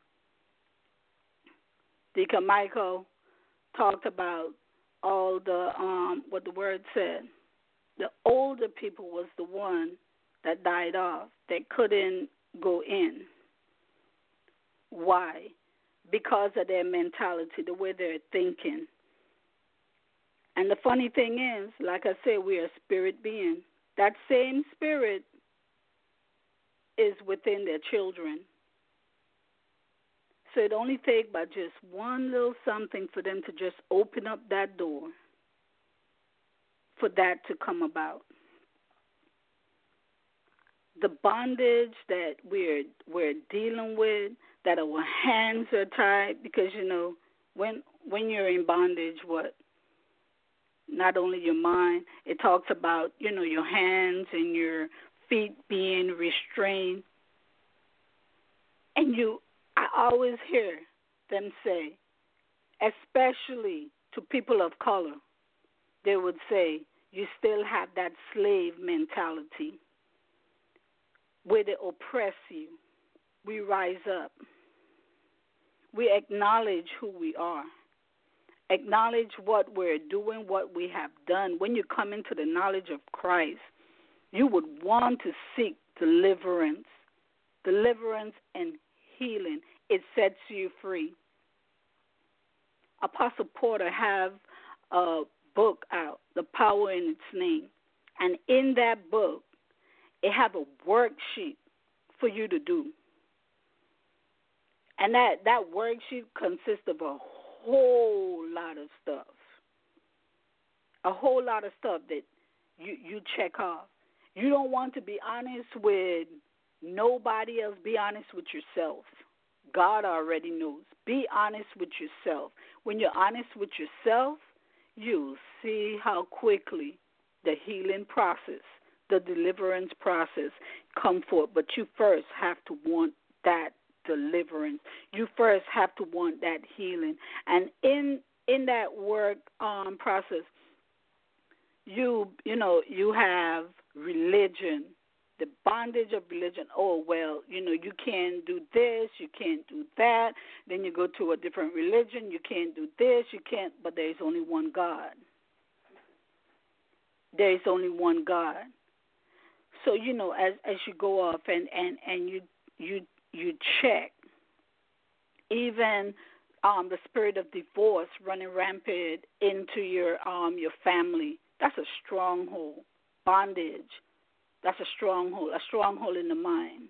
Deacon Michael talked about all the, what the word said. The older people was the one that died off. They couldn't go in. Why? Because of their mentality, the way they're thinking. And the funny thing is, like I said, we are spirit beings. That same spirit is within their children. So it only takes by just one little something for them to just open up that door for that to come about. The bondage that we're dealing with, that our hands are tied, because when you're in bondage, what? Not only your mind, it talks about your hands and your feet being restrained. And I always hear them say, especially to people of color, they would say, you still have that slave mentality where they oppress you. We rise up. We acknowledge who we are. Acknowledge what we're doing, what we have done. When you come into the knowledge of Christ, you would want to seek deliverance. Deliverance and healing. It sets you free. Apostle Porter have a book out, The Power in Its Name. And in that book, it have a worksheet for you to do. And that worksheet consists of a whole lot of stuff. A whole lot of stuff that you check off. You don't want to be honest with nobody else. Be honest with yourself. God already knows. Be honest with yourself. When you're honest with yourself, you'll see how quickly the healing process, the deliverance process come forth. But you first have to want that deliverance. You first have to want that healing. And in that work process, you have religion, the bondage of religion. Oh, well, you can't do this, you can't do that. Then you go to a different religion, you can't do this, you can't. But there is only one God. There is only one God. So as you go off and you check, even the spirit of divorce running rampant into your family. That's a stronghold. Bondage. That's a stronghold in the mind.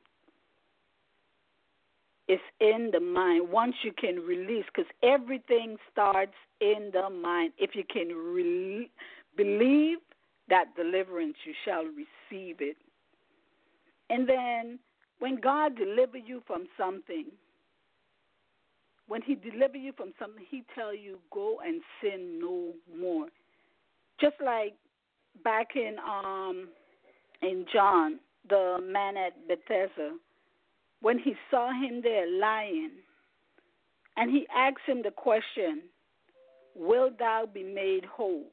It's in the mind. Once you can release, because everything starts in the mind. If you can believe that deliverance, you shall receive it. And then when God delivers you from something, when he delivers you from something, he tell you, go and sin no more. Just like back in John, the man at Bethesda, when he saw him there lying, and he asked him the question, will thou be made whole?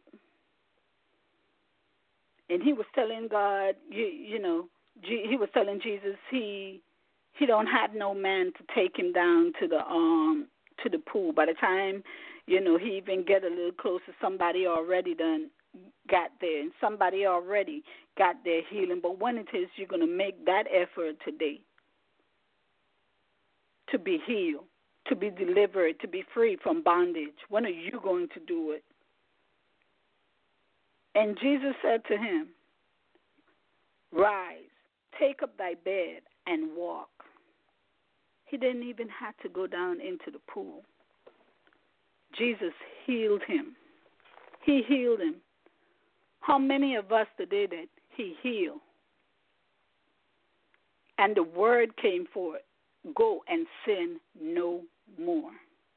And he was telling God, he was telling Jesus he don't have no man to take him down to the pool. By the time, he even get a little closer, somebody already done got there, and somebody already got their healing. But when it is you're going to make that effort today to be healed, to be delivered, to be free from bondage, when are you going to do it? And Jesus said to him, rise, take up thy bed and walk. He didn't even have to go down into the pool. Jesus healed him. He healed him. How many of us today that he healed? And the word came forth, go and sin no more.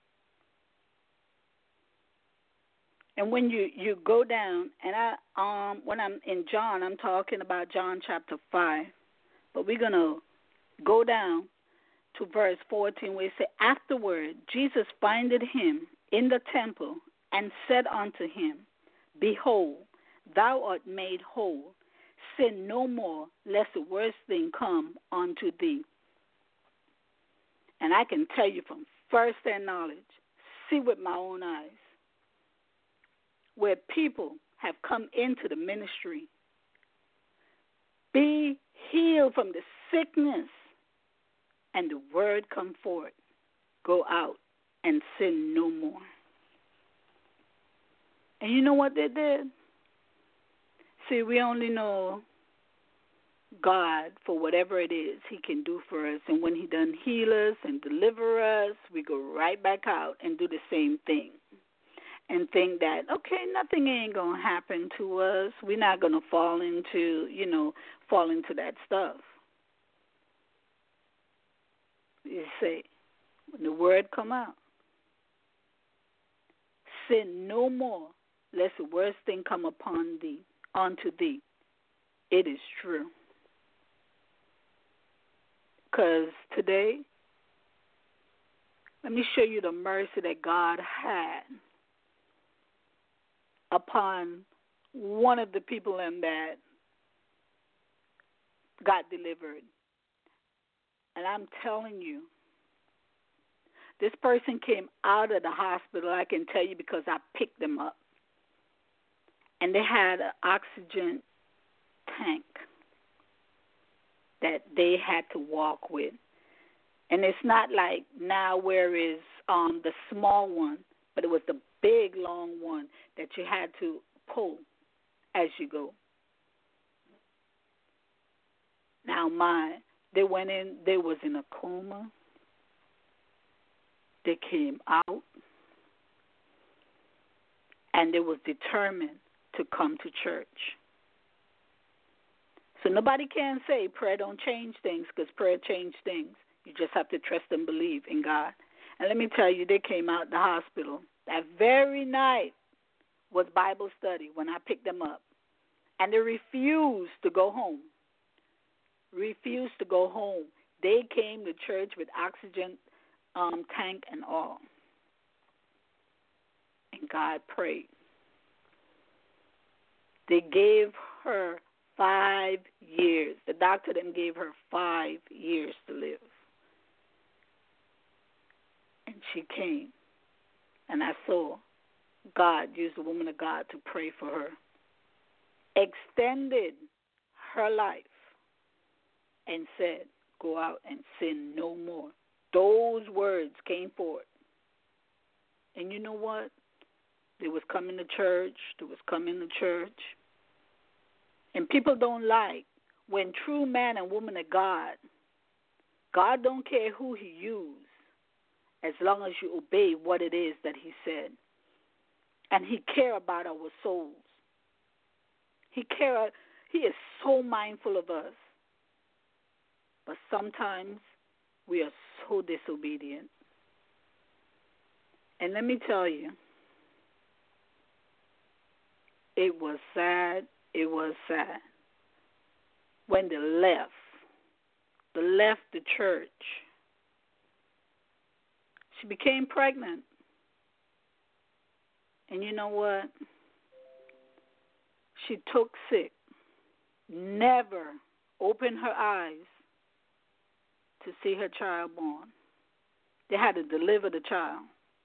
And when you go down, and when I'm in John, I'm talking about John chapter 5, but we're going to go down to verse 14 where it says, afterward, Jesus findeth him in the temple and said unto him, behold, thou art made whole. Sin no more, lest the worst thing come unto thee. And I can tell you from first-hand knowledge, see with my own eyes, where people have come into the ministry, be healed from the sickness, and the word come forth, go out and sin no more. And you know what they did? See, we only know God for whatever it is he can do for us. And when he done heal us and deliver us, we go right back out and do the same thing. And think that, okay, nothing ain't going to happen to us. We're not going to fall into that stuff. You say, when the word come out, sin no more, lest the worst thing come unto thee. It is true. Because today, let me show you the mercy that God had upon one of the people in that got delivered. And I'm telling you, this person came out of the hospital, I can tell you, because I picked them up. And they had an oxygen tank that they had to walk with. And it's not like now where is the small one, but it was the big, long one that you had to pull as you go. Now, they went in, they was in a coma. They came out, and they was determined to come to church. So nobody can say prayer don't change things, because prayer changed things. You just have to trust and believe in God. And let me tell you, they came out the hospital. That very night was Bible study when I picked them up. And they refused to go home. Refused to go home. They came to church with oxygen tank and all. And God prayed. They gave her 5 years. The doctor then gave her 5 years to live. And she came. And I saw God use the woman of God to pray for her. Extended her life and said, go out and sin no more. Those words came forth. And you know what? They was coming to church. They was coming to church. And people don't like when true man and woman of God don't care who he used as long as you obey what it is that he said. And he care about our souls. He is so mindful of us. But sometimes we are so disobedient. And let me tell you, it was sad. It was sad. When they left the church, she became pregnant. And you know what? She took sick, never opened her eyes to see her child born. They had to deliver the child.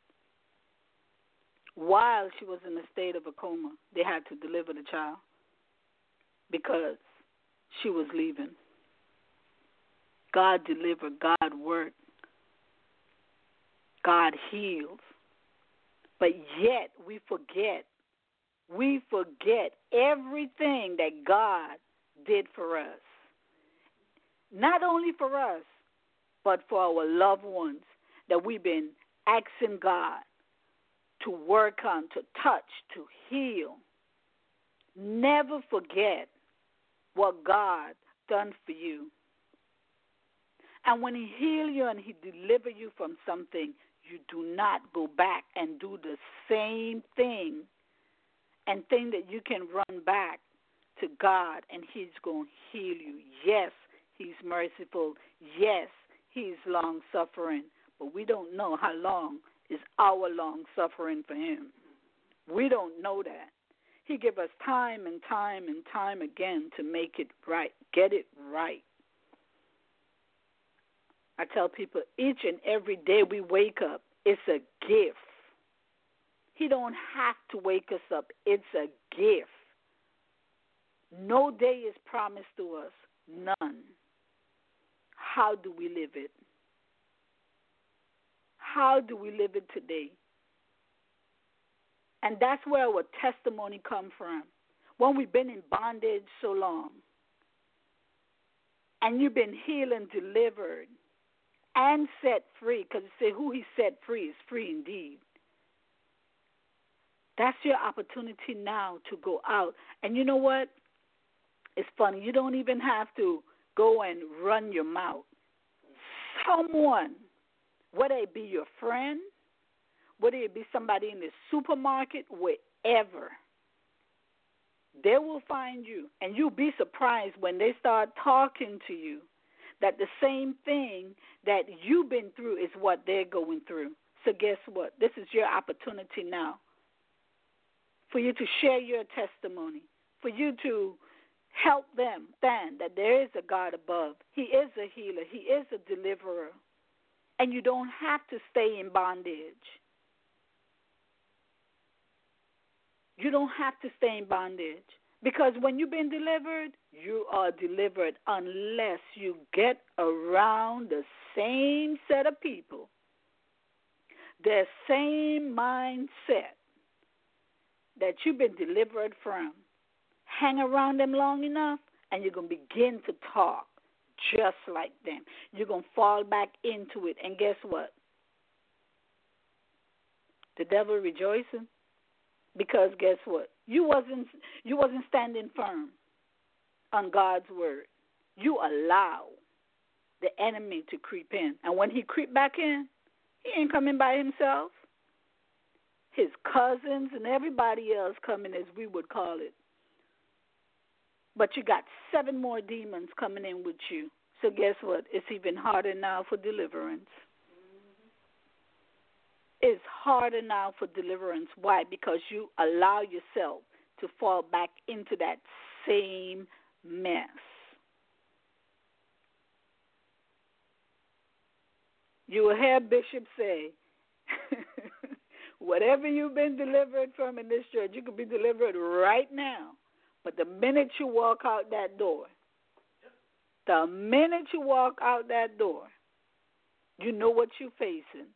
While she was in a state of a coma, they had to deliver the child because she was leaving. God delivered, God worked, God heals. But yet we forget everything that God did for us. Not only for us, but for our loved ones that we've been asking God to work on, to touch, to heal. Never forget what God done for you. And when he heal you and he deliver you from something, you do not go back and do the same thing and think that you can run back to God and he's going to heal you. Yes, he's merciful. Yes, he's long-suffering. But we don't know how long is our long-suffering for him. We don't know that. He give us time and time and time again to make it right, get it right. I tell people each and every day we wake up, it's a gift. He don't have to wake us up. It's a gift. No day is promised to us. None. How do we live it? How do we live it today? And that's where our testimony comes from. When we've been in bondage so long, and you've been healed and delivered and set free, because you say who he set free is free indeed. That's your opportunity now to go out. And you know what? It's funny. You don't even have to go and run your mouth. Someone, whether it be your friend, whether it be somebody in the supermarket, wherever, they will find you. And you'll be surprised when they start talking to you that the same thing that you've been through is what they're going through. So guess what? This is your opportunity now for you to share your testimony, for you to help them understand that there is a God above. He is a healer. He is a deliverer. And you don't have to stay in bondage. You don't have to stay in bondage. Because when you've been delivered, you are delivered unless you get around the same set of people, the same mindset that you've been delivered from. Hang around them long enough, and you're going to begin to talk just like them. You're going to fall back into it. And guess what? The devil rejoicing. Because guess what? You wasn't standing firm on God's word. You allow the enemy to creep in. And when he creep back in, he ain't coming by himself. His cousins and everybody else coming, as we would call it. But you got 7 more demons coming in with you. So guess what? It's even harder now for deliverance. It's harder now for deliverance. Why? Because you allow yourself to fall back into that same mess. You will hear Bishop say, whatever you've been delivered from in this church, you can be delivered right now. But the minute you walk out that door, you know what you're facing.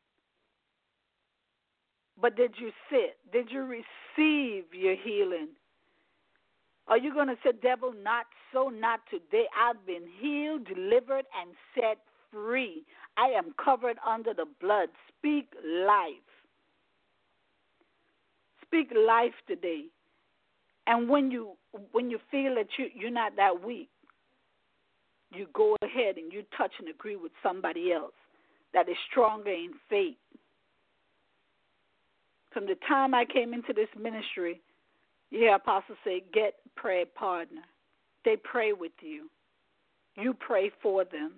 But did you sit? Did you receive your healing? Are you going to say, devil, not so, not today. I've been healed, delivered, and set free. I am covered under the blood. Speak life. Speak life today. And when you feel that you're not that weak, you go ahead and you touch and agree with somebody else that is stronger in faith. From the time I came into this ministry, you hear apostles say, get a prayer partner. They pray with you. You pray for them.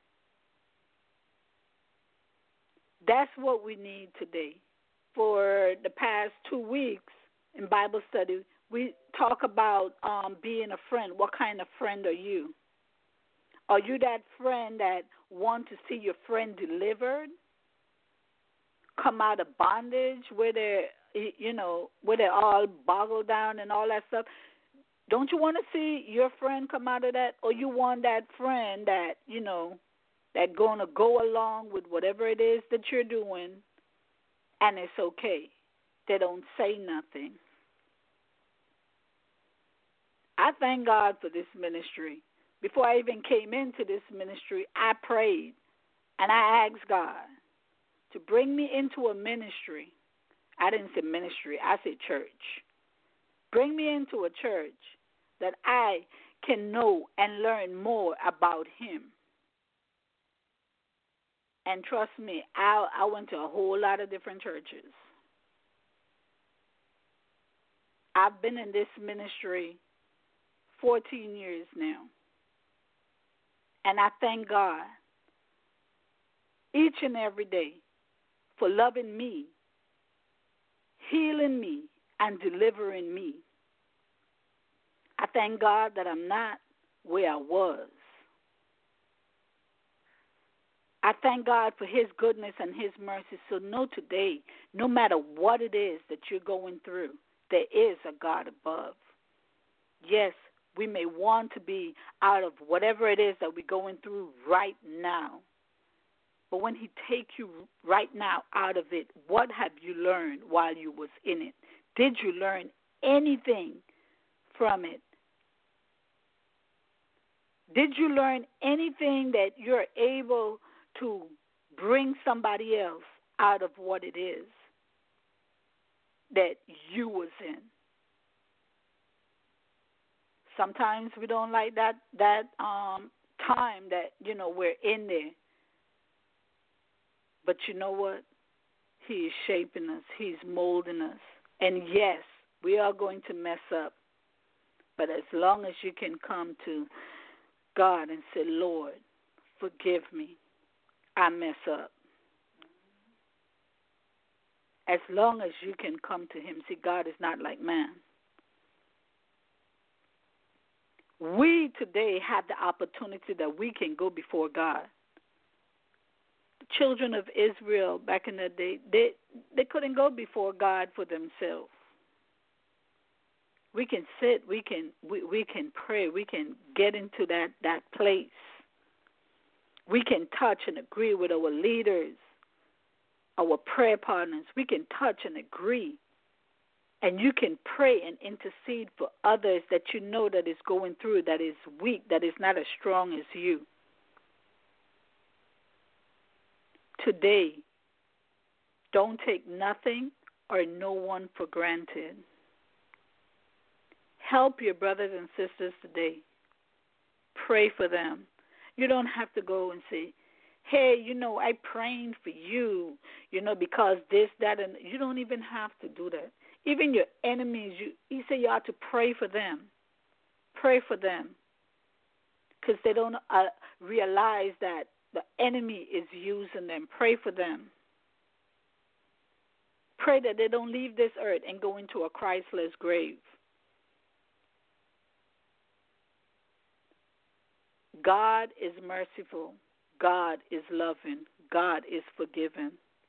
That's what we need today. For the past 2 weeks in Bible study, we talk about being a friend. What kind of friend are you? Are you that friend that wants to see your friend delivered? Come out of bondage where they're all boggled down and all that stuff. Don't you want to see your friend come out of that? Or you want that friend that, that going to go along with whatever it is that you're doing and it's okay. They don't say nothing. I thank God for this ministry. Before I even came into this ministry, I prayed. And I asked God to bring me into a ministry. I didn't say ministry, I said church. Bring me into a church that I can know and learn more about Him. And trust me, I went to a whole lot of different churches. I've been in this ministry 14 years now. And I thank God each and every day for loving me, healing me, and delivering me. I thank God that I'm not where I was. I thank God for His goodness and His mercy. So know today, no matter what it is that you're going through, there is a God above. Yes, we may want to be out of whatever it is that we're going through right now. But when He takes you right now out of it, what have you learned while you was in it? Did you learn anything from it? Did you learn anything that you're able to bring somebody else out of what it is that you was in? Sometimes we don't like that time that, we're in there. But you know what? He is shaping us. He's molding us. And yes, we are going to mess up. But as long as you can come to God and say, Lord, forgive me. I mess up. As long as you can come to Him. See, God is not like man. We today have the opportunity that we can go before God. The children of Israel back in the day, they couldn't go before God for themselves. We can sit, we can pray, we can get into that place. We can touch and agree with our leaders, our prayer partners. We can touch and agree. And you can pray and intercede for others that you know that is going through, that is weak, that is not as strong as you. Today, don't take nothing or no one for granted. Help your brothers and sisters today. Pray for them. You don't have to go and say, hey, I prayed for you, because this, that, and you don't even have to do that. Even your enemies, he said you ought to pray for them. Pray for them. Because they don't realize that the enemy is using them. Pray for them. Pray that they don't leave this earth and go into a Christless grave. God is merciful. God is loving. God is forgiving.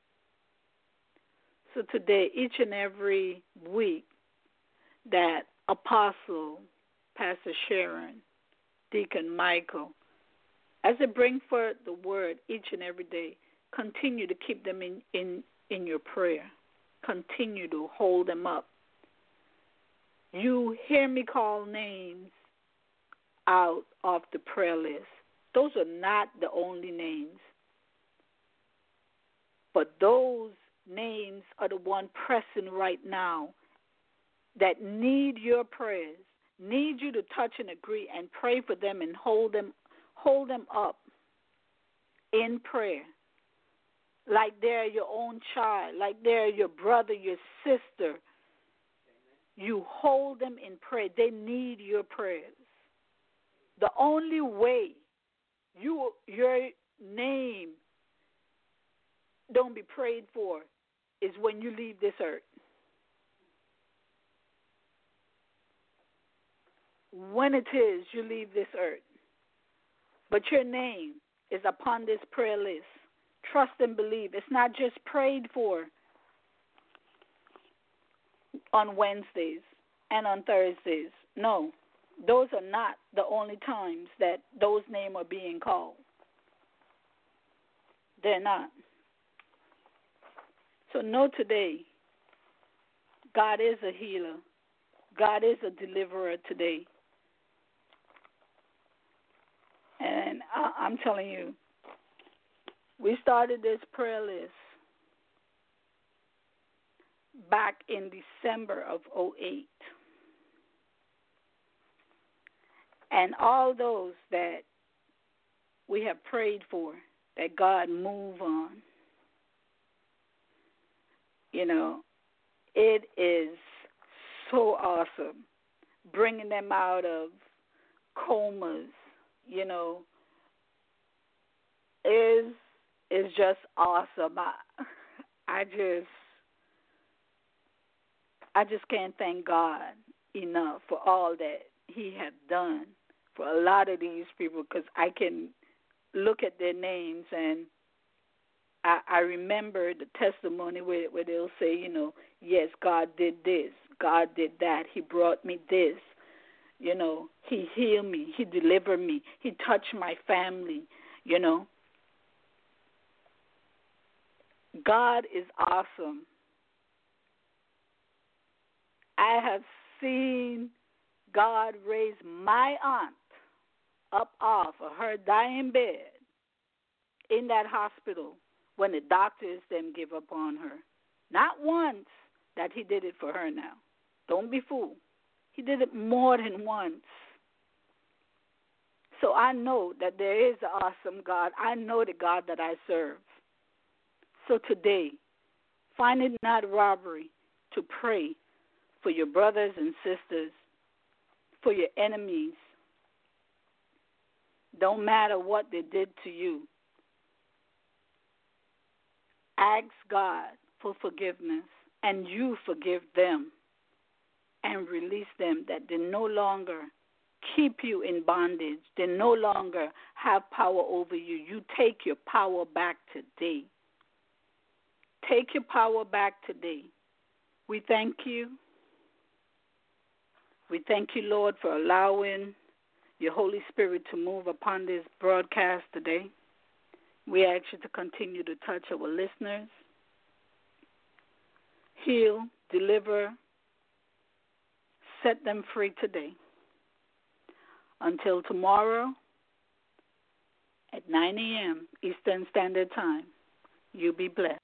So today, each and every week, that Apostle, Pastor Sharon, Deacon Michael, as they bring forth the word each and every day, continue to keep them in your prayer. Continue to hold them up. You hear me call names out of the prayer list. Those are not the only names. But those names are the one pressing right now that need your prayers, need you to touch and agree and pray for them and hold them up in prayer. Like they're your own child, like they're your brother, your sister. You hold them in prayer. They need your prayers. The only way your name don't be prayed for is when you leave this earth. When it is you leave this earth. But your name is upon this prayer list. Trust and believe. It's not just prayed for on Wednesdays and on Thursdays. No, those are not the only times that those names are being called. They're not. So know today, God is a healer. God is a deliverer today. And I'm telling you, We started this prayer list back in December of 2008. And all those that we have prayed for, that God move on, you know, it is so awesome. Bringing them out of comas, you know, is just awesome. I just can't thank God enough for all that He has done for a lot of these people, because I can look at their names and I remember the testimony where they'll say, you know, yes, God did this, God did that, He brought me this, you know, He healed me, He delivered me, He touched my family, you know. God is awesome. I have seen God raise my aunt up off of her dying bed in that hospital when the doctors then give up on her. Not once that He did it for her now. Don't be fooled. He did it more than once. So I know that there is an awesome God. I know the God that I serve. So today, find it not robbery to pray for your brothers and sisters, for your enemies. Don't matter what they did to you. Ask God for forgiveness, and you forgive them and release them, that they no longer keep you in bondage. They no longer have power over you. You take your power back today. Take your power back today. We thank you. We thank you, Lord, for allowing your Holy Spirit to move upon this broadcast today. We ask you to continue to touch our listeners, heal, deliver, set them free today. Until tomorrow at 9 a.m. Eastern Standard Time, you be blessed.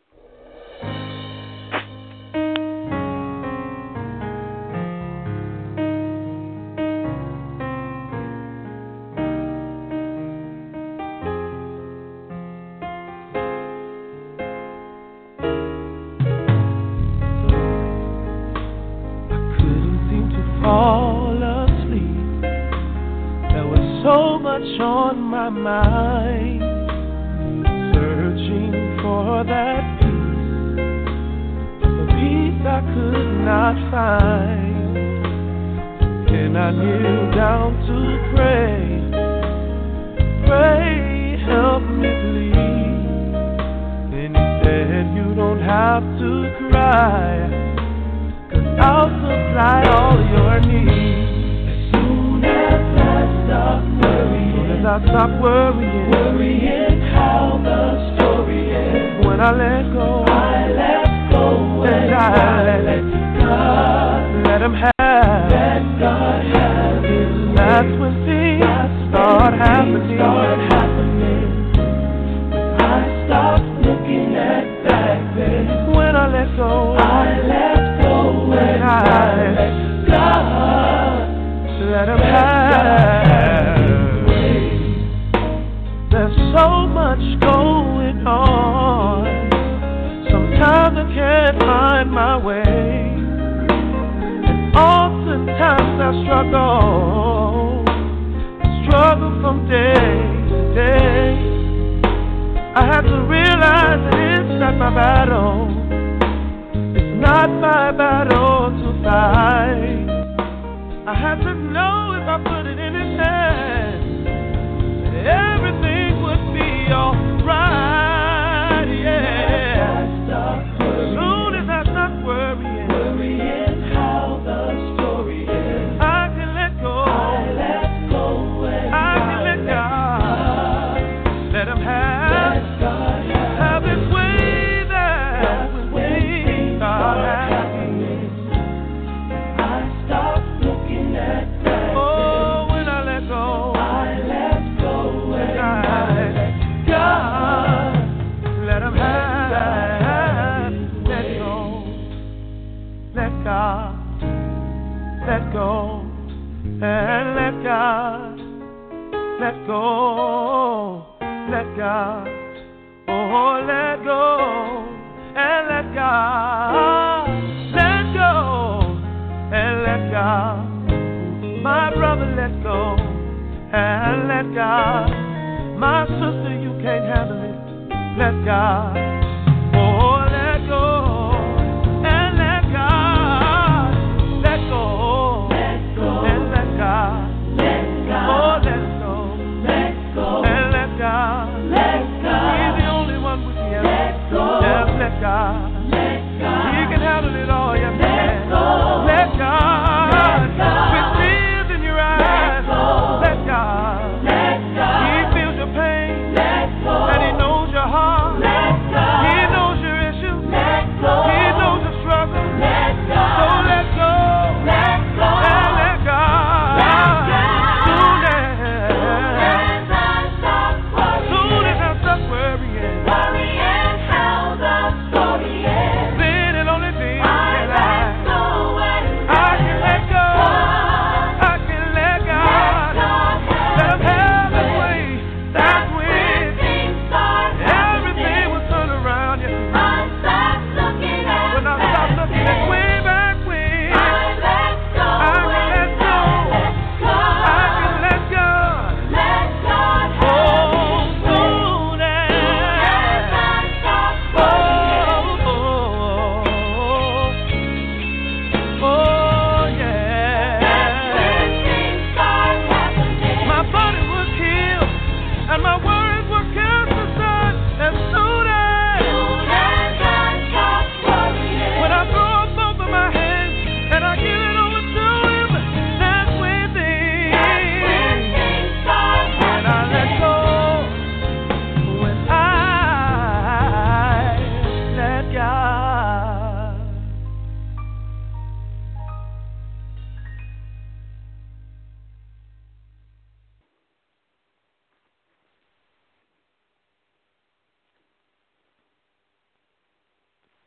On my mind, searching for that peace, the peace I could not find. And I kneel down to pray, help me please. And He said, you don't have to cry, 'cause I'll supply all your needs. As soon as I stop I stop worrying how the story ends. When I let go, and I let God, let Him have, let God have His way. That's when things start happening. I stop looking at back then. When I let go, and I let God, let Him have. There's so much going on. Sometimes I can't find my way. And oftentimes I struggle from day to day. I have to realize that it's not my battle. It's not my battle to fight. I have to know if I put it in His hands, everything would be alright, yeah. As soon as I stop worrying how the story ends, I can let go. I can let God. Let Him have His way. That's when things start happening. let God, let go, and let God, let go, let God, oh, let go, and let God, let go, and let God, my brother, let go, and let God, my sister, you can't handle it, let God.